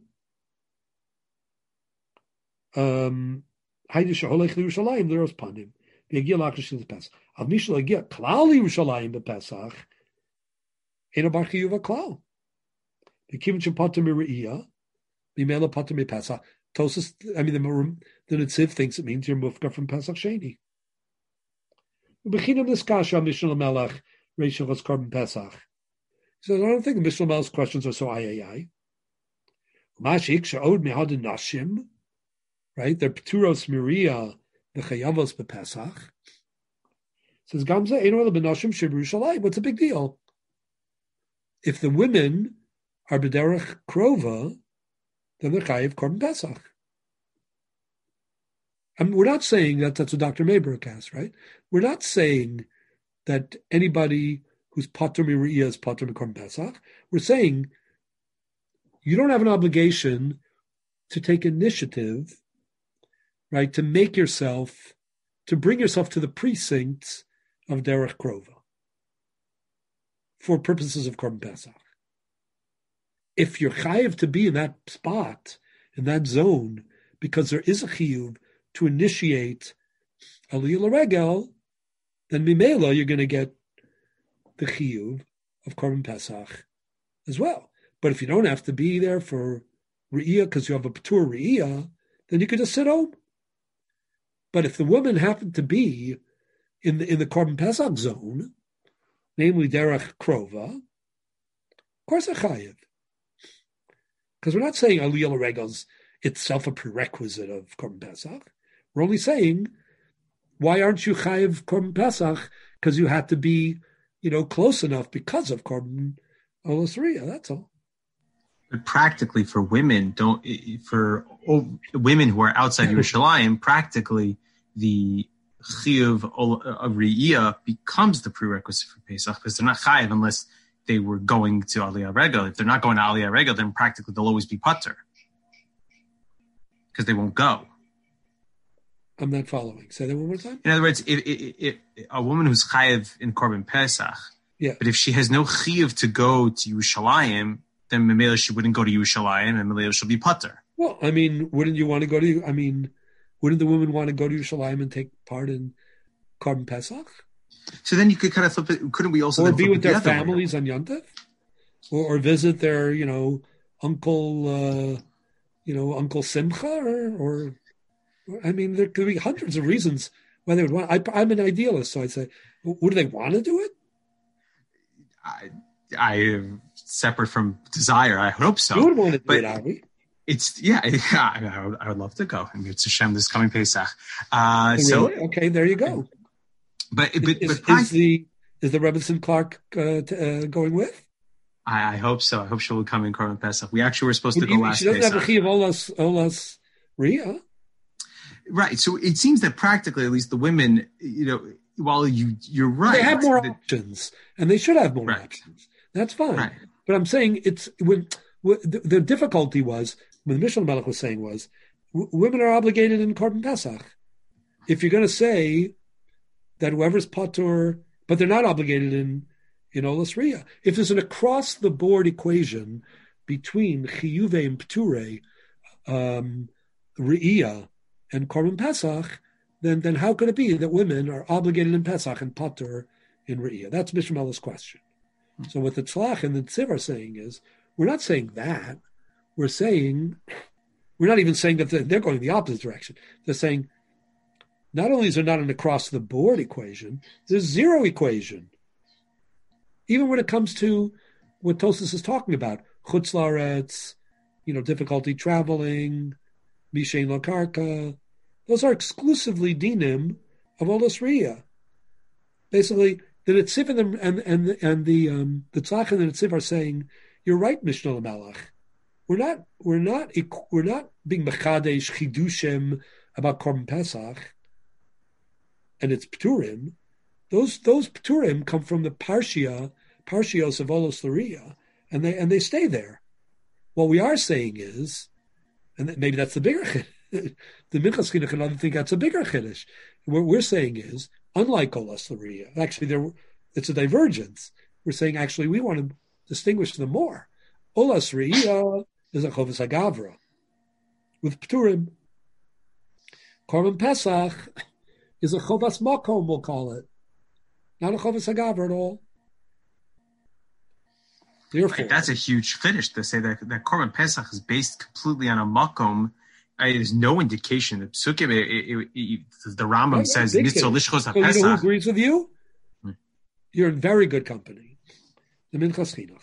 Speaker 1: Um, Haydu sheholech l'Yerushalayim l'ros panim v'yagil achar shchitas Pesach. Av mishal yagil klal l'Yerushalayim b'Pesach eno bar chiyuv klal. The kivin shepater mireiyah, b'mela pater mipesach. Tosus, I mean, the the Netziv thinks it means you're mufka from Pesach Sheni. B'chinam niskasha Mishnah Melech Reishon was Korban Pesach. He says, I don't think Mishnah Melech's questions are so ayayay. Mashik she'od mehad nashim, right? They're pturos mireiyah v'chayavos b'Pesach. Says Gamza ein oil b'nashim she'Yerushalayim. What's the big deal? If the women are b'derech krova, then they're chayiv Korban Pesach. I mean, we're not saying that that's what Doctor Mayberg has, right? We're not saying that anybody who's patur mireiyah is patur Korban Pesach. We're saying you don't have an obligation to take initiative, right, to make yourself, to bring yourself to the precincts of derech krova for purposes of Korban Pesach. If you're chayiv to be in that spot, in that zone, because there is a chiyuv to initiate aliyah l'regel, then mimela you're going to get the chiyuv of Korban Pesach as well. But if you don't have to be there for re'iyah because you have a patur re'iyah, then you could just sit home. But if the woman happened to be in the in the Korban Pesach zone, namely derech krova, of course they're chayiv. Because we're not saying aliyah l'regel is itself a prerequisite of Korban Pesach. We're only saying, why aren't you chayiv Korban Pesach? Because you had to be, you know, close enough because of Korban Olas Re'iyah. That's all.
Speaker 6: But practically, for women, don't for oh, women who are outside Yerushalayim, practically the chiyuv of Re'iyah becomes the prerequisite for Pesach because they're not chayiv unless they were going to Aliyah Regel. If they're not going to Aliyah Regel, then practically they'll always be patur because they won't go.
Speaker 1: I'm not following. Say that one more time.
Speaker 6: In other words, if, if, if a woman who's chayiv in Korban Pesach,
Speaker 1: yeah.
Speaker 6: But if she has no chiyuv to go to Yerushalayim, then Mamela she wouldn't go to Yerushalayim, and Mamela she'll be patur.
Speaker 1: Well, I mean, wouldn't you want to go to? I mean, wouldn't the women want to go to Yerushalayim and take part in Korban Pesach?
Speaker 6: So then you could kind of flip it. Couldn't we also
Speaker 1: or
Speaker 6: then
Speaker 1: be with
Speaker 6: the
Speaker 1: their families
Speaker 6: way?
Speaker 1: on Yom Tov, or, or visit their, you know, uncle, uh, you know, Uncle Simcha, or, or, I mean, there could be hundreds of reasons why they would want. I, I'm an idealist, so I'd say, would they want to do it?
Speaker 6: I, I am separate from desire. I hope so.
Speaker 1: You would want to do
Speaker 6: but
Speaker 1: it, are we?
Speaker 6: It's yeah, yeah I, I, would, I would love to go. I mean, it's Hashem this coming Pesach. Uh,
Speaker 1: oh,
Speaker 6: so
Speaker 1: really? Okay, there you go.
Speaker 6: But but,
Speaker 1: is,
Speaker 6: but
Speaker 1: is the is the Rebbetzin Clark uh, t- uh, going with?
Speaker 6: I, I hope so. I hope she will come in Korban Pesach. We actually were supposed well, to go
Speaker 1: you,
Speaker 6: last.
Speaker 1: She doesn't
Speaker 6: Pesach.
Speaker 1: have a chi of olas olas Re'iyah.
Speaker 6: Right. So it seems that practically, at least the women, you know, while you you're right,
Speaker 1: they have more
Speaker 6: that,
Speaker 1: options, and they should have more
Speaker 6: right.
Speaker 1: options. That's fine.
Speaker 6: Right.
Speaker 1: But I'm saying it's when, when the, the difficulty was when Mishnah Melech was saying was w- women are obligated in Korban Pesach. If you're going to say that whoever's patur, but they're not obligated in in Olas Re'iyah. If there's an across the board equation between chiyuve and pture, um, Re'iyah and Korban Pesach, then then how could it be that women are obligated in Pesach and patur in Re'iyah? That's Mishnah Melech's question. So what the Tzlach and the Tziv are saying is, we're not saying that. We're saying, we're not even saying that they're going the opposite direction. They're saying, not only is there not an across-the-board equation, there's zero equation. Even when it comes to what Tosas is talking about, chutz la'aretz, you know, difficulty traveling, mishein lo karka, those are exclusively dinim of Olas Re'iyah. Basically, the Netziv and the and and the, and the um, the Tzlach and the Netziv are saying, you're right, Mishnah Lamelech. We're not we're not we're not being mechadesh chidushim about Korban Pesach and its pturim. Those those pturim come from the Parshia Parshios of Olos Laria, and they and they stay there. What we are saying is, and maybe that's the bigger chiddush. The Minchas Chinuch and others think that's a bigger chiddush. What we're saying is, unlike Olos Laria, actually there it's a divergence. We're saying actually we want to distinguish them more. Olos Laria is a Chovas Hagavra with pturim. Korban Pesach is a Chovas Makom, we'll call it, not a Chovas Hagavra at all. Therefore,
Speaker 6: right, that's a huge chiddush to say that that Korban Pesach is based completely on a makom. Uh, there's no indication that Psukim. It, it, it, the Rambam right, says mitzvah lishchos
Speaker 1: so
Speaker 6: haPesach.
Speaker 1: You know who agrees with you?
Speaker 6: Hmm.
Speaker 1: You're in very good company. The Minchas Chinuch,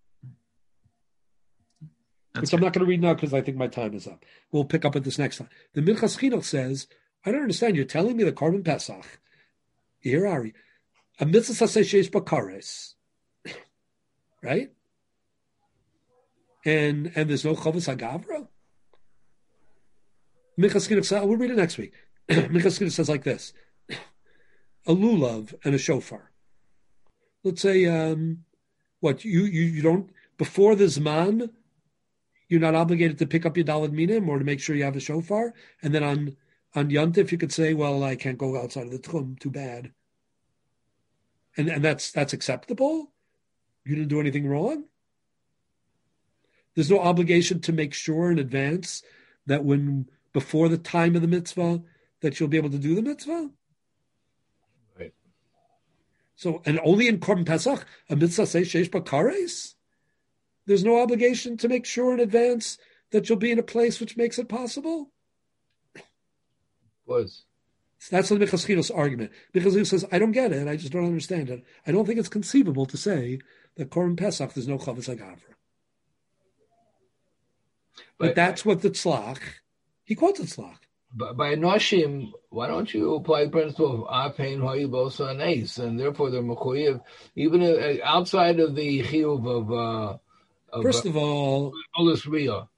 Speaker 1: which I'm not going to read now because I think my time is up. We'll pick up at this next time. The Minchas Chinuch says, "I don't understand. You're telling me the Korban Pesach, here Ari, a mitzvah saseh bakares, right?" And and there's no Chovas Hagavra? Minchas Chinuch says, we'll read it next week. Minchas Chinuch says like this, a lulav and a shofar. Let's say, um, what, you, you, you don't, before the Zman, you're not obligated to pick up your Daled Minim or to make sure you have a shofar. And then on, on Yontif, you could say, well, I can't go outside of the Tchum, too bad. And, and that's that's acceptable? You didn't do anything wrong? There's no obligation to make sure in advance that when before the time of the mitzvah that you'll be able to do the mitzvah.
Speaker 2: Right.
Speaker 1: So, and only in Korban Pesach, a mitzvah says sheish bakares. There's no obligation to make sure in advance that you'll be in a place which makes it possible.
Speaker 2: Was.
Speaker 1: So that's the Minchas Chinuch's argument. Minchas Chinuch says, I don't get it. I just don't understand it. I don't think it's conceivable to say that Korban Pesach there's no Chovas Hagavra. But, but that's what the Tzlach, he quotes the Tzlach.
Speaker 2: But by Noshim, why don't you apply the principle of Apein Hoyibos on Ace, and therefore they're Mechoyev, even uh, outside of the Chiyuv of, uh, of
Speaker 1: First
Speaker 2: uh,
Speaker 1: of all,
Speaker 2: Olos Ria.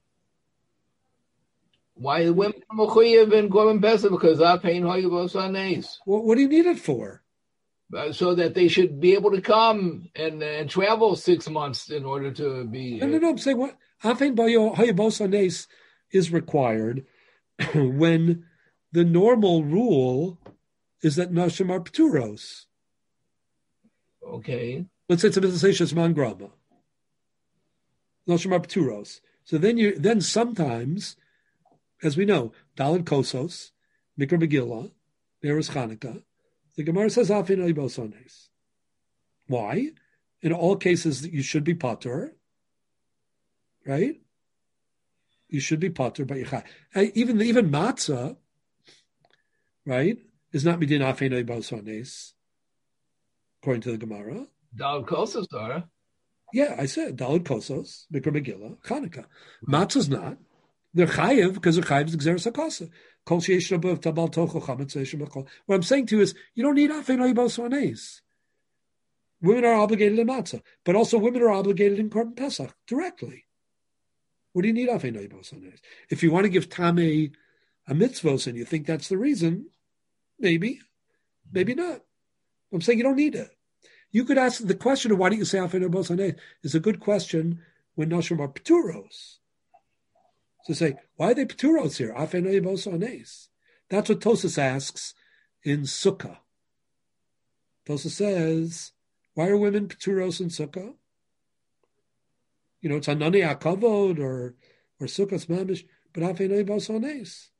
Speaker 2: Why the women are Mechoyev in Korban Pesach? Because Apein Hoyibos on Ace.
Speaker 1: What, what do you need it for?
Speaker 2: Uh, so that they should be able to come and, and travel six months in order to be. Uh,
Speaker 1: no, no, no. I'm saying what Afein Hayabos Anes is required when the normal rule is that Nashim are Pturos.
Speaker 2: Okay.
Speaker 1: Let's say it's a Mitzvah Man Grama. Nashim are Pturos. So then you then sometimes, as we know, Daled Kosos, Mikra Megillah, there is Chanukah. The Gemara says Afein Hayabos Anes. Why? In all cases, you should be Patur. Right? You should be patur, but you're even even matzah, right, is not midin afein b'osanes, according to the Gemara.
Speaker 2: Daled kosos are.
Speaker 1: Yeah, I said daled kosos, mikra megillah, Chanukah. Matzah's not. They're chayiv because they're chayiv is gzeres hakasa. Kol sheyesh above tabal tocho chametz yesh b'chol. What I'm saying to you is, you don't need afein b'osanes. Women are obligated in matzah, but also women are obligated in Korban Pesach directly. What do you need Afei Noibos on this? If you want to give Tamei a mitzvos and you think that's the reason, maybe, maybe not. I'm saying you don't need it. You could ask the question of why don't you say Afei Noibos on this is a good question when Noshim are Pturos. So say, why are they Pturos here? Afei Noibos on this. That's what Tosas asks in Sukkah. Tosas says, why are women Pturos in Sukkah? You know, it's Anani Akavod or or Sukkot Mamish, but Afeinai Basones.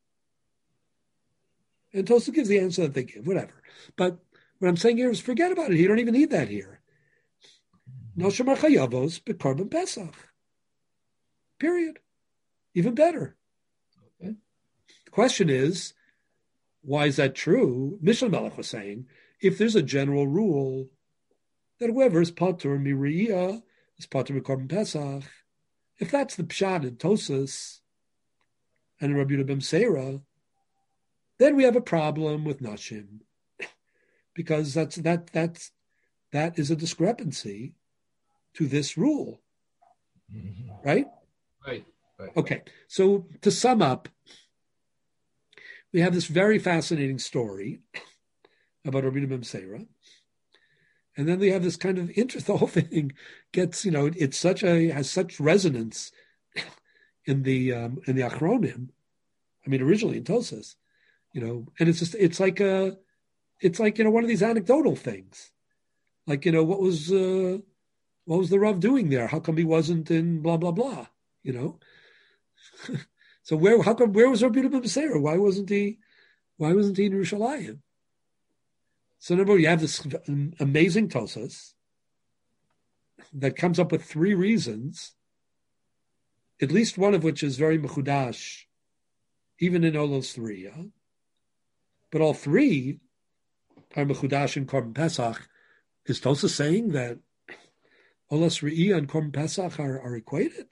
Speaker 1: And Tosa gives the answer that they give, whatever. But what I'm saying here is forget about it. You don't even need that here. Noshemar Chayavos B'Korban Pesach. Period. Even better. Okay. The question is, why is that true? Mishnah Melech was saying, if there's a general rule that whoever is Patur Miriya is Patur B'Korban Pesach, if that's the Pshat in Tosas and Rabbi Yehuda ben Seira, then we have a problem with Nashim, because that's that that's that is a discrepancy to this rule,
Speaker 2: Mm-hmm.
Speaker 1: right?
Speaker 2: Right. Right.
Speaker 1: Okay. So to sum up, we have this very fascinating story about Rabbi Ben Seira. And then they have this kind of interest. The whole thing gets, you know, it's such a, has such resonance in the, um, in the Achronim. I mean, originally in Tosas, you know, and it's just, it's like a, it's like, you know, one of these anecdotal things. Like, you know, what was, uh, what was the Rav doing there? How come he wasn't in blah, blah, blah, you know? So where, how come, where was Rabbi Ben Seira? Why wasn't he, why wasn't he in Yerushalayim? So number one, you have this amazing Tosas that comes up with three reasons, at least one of which is very mechudash, even in all those three, yeah? But all three are mechudash in Korban Pesach. Is Tosas saying that Olas Re'iyah and Korban Pesach are, are equated?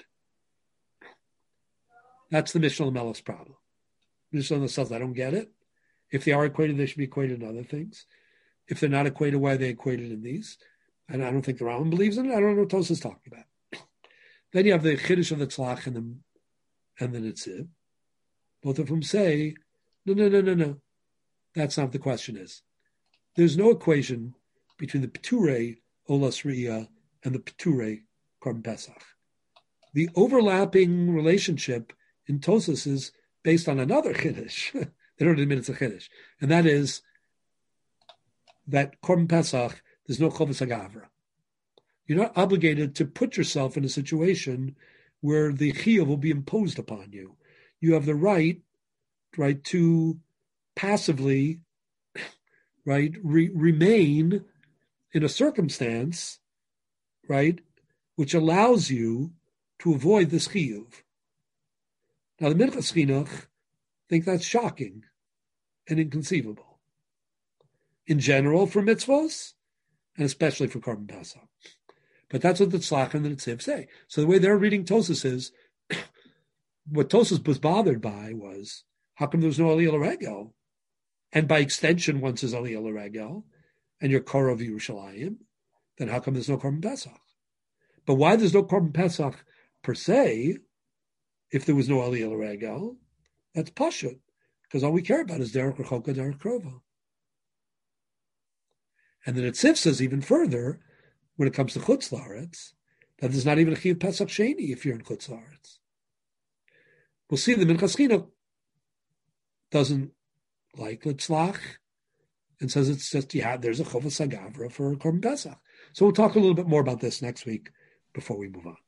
Speaker 1: That's the Mishnah Lamelech's problem. Mishnah Lamelech says, I don't get it. If they are equated, they should be equated in other things. If they're not equated, why are they equated in these? And I don't think the Rambam believes in it. I don't know what Tosas is talking about. Then you have the Chiddush of the Tzlach and the, and the Netziv. Both of whom say, no, no, no, no, no. That's not what the question is. There's no equation between the Peturei Olas Re'iyah and the Peturei Korban Pesach. The overlapping relationship in Tosas is based on another Chiddush. They don't admit it's a Chiddush. And that is that Korban Pesach, there's no Chovas HaGavra. You're not obligated to put yourself in a situation where the Chiyuv will be imposed upon you. You have the right, right, to passively, right, re- remain in a circumstance, right, which allows you to avoid this Chiyuv. Now, the Minchas Chinuch think that's shocking and inconceivable. In general for mitzvahs, and especially for Korban Pesach. But that's what the Tzlach and the Netziv say. So the way they're reading Tosas is, what Tosas was bothered by was, how come there was no Aliyah L'Regel? And by extension, once there's Aliyah L'Regel, and you're Korov Yerushalayim, then how come there's no Korban Pesach? But why there's no Korban Pesach per se, if there was no Aliyah L'Regel, that's Pashut. Because all we care about is Derech Rechoka, Derech Krova. And then Netziv says even further, when it comes to Chutz La'aretz, that there's not even a Chiyuv Pesach Sheni if you're in Chutz La'aretz. We'll see the Minchas Chinuch doesn't like Litzlach and says it's just, yeah, there's a Chovas HaGavra for Korban Pesach. So we'll talk a little bit more about this next week before we move on.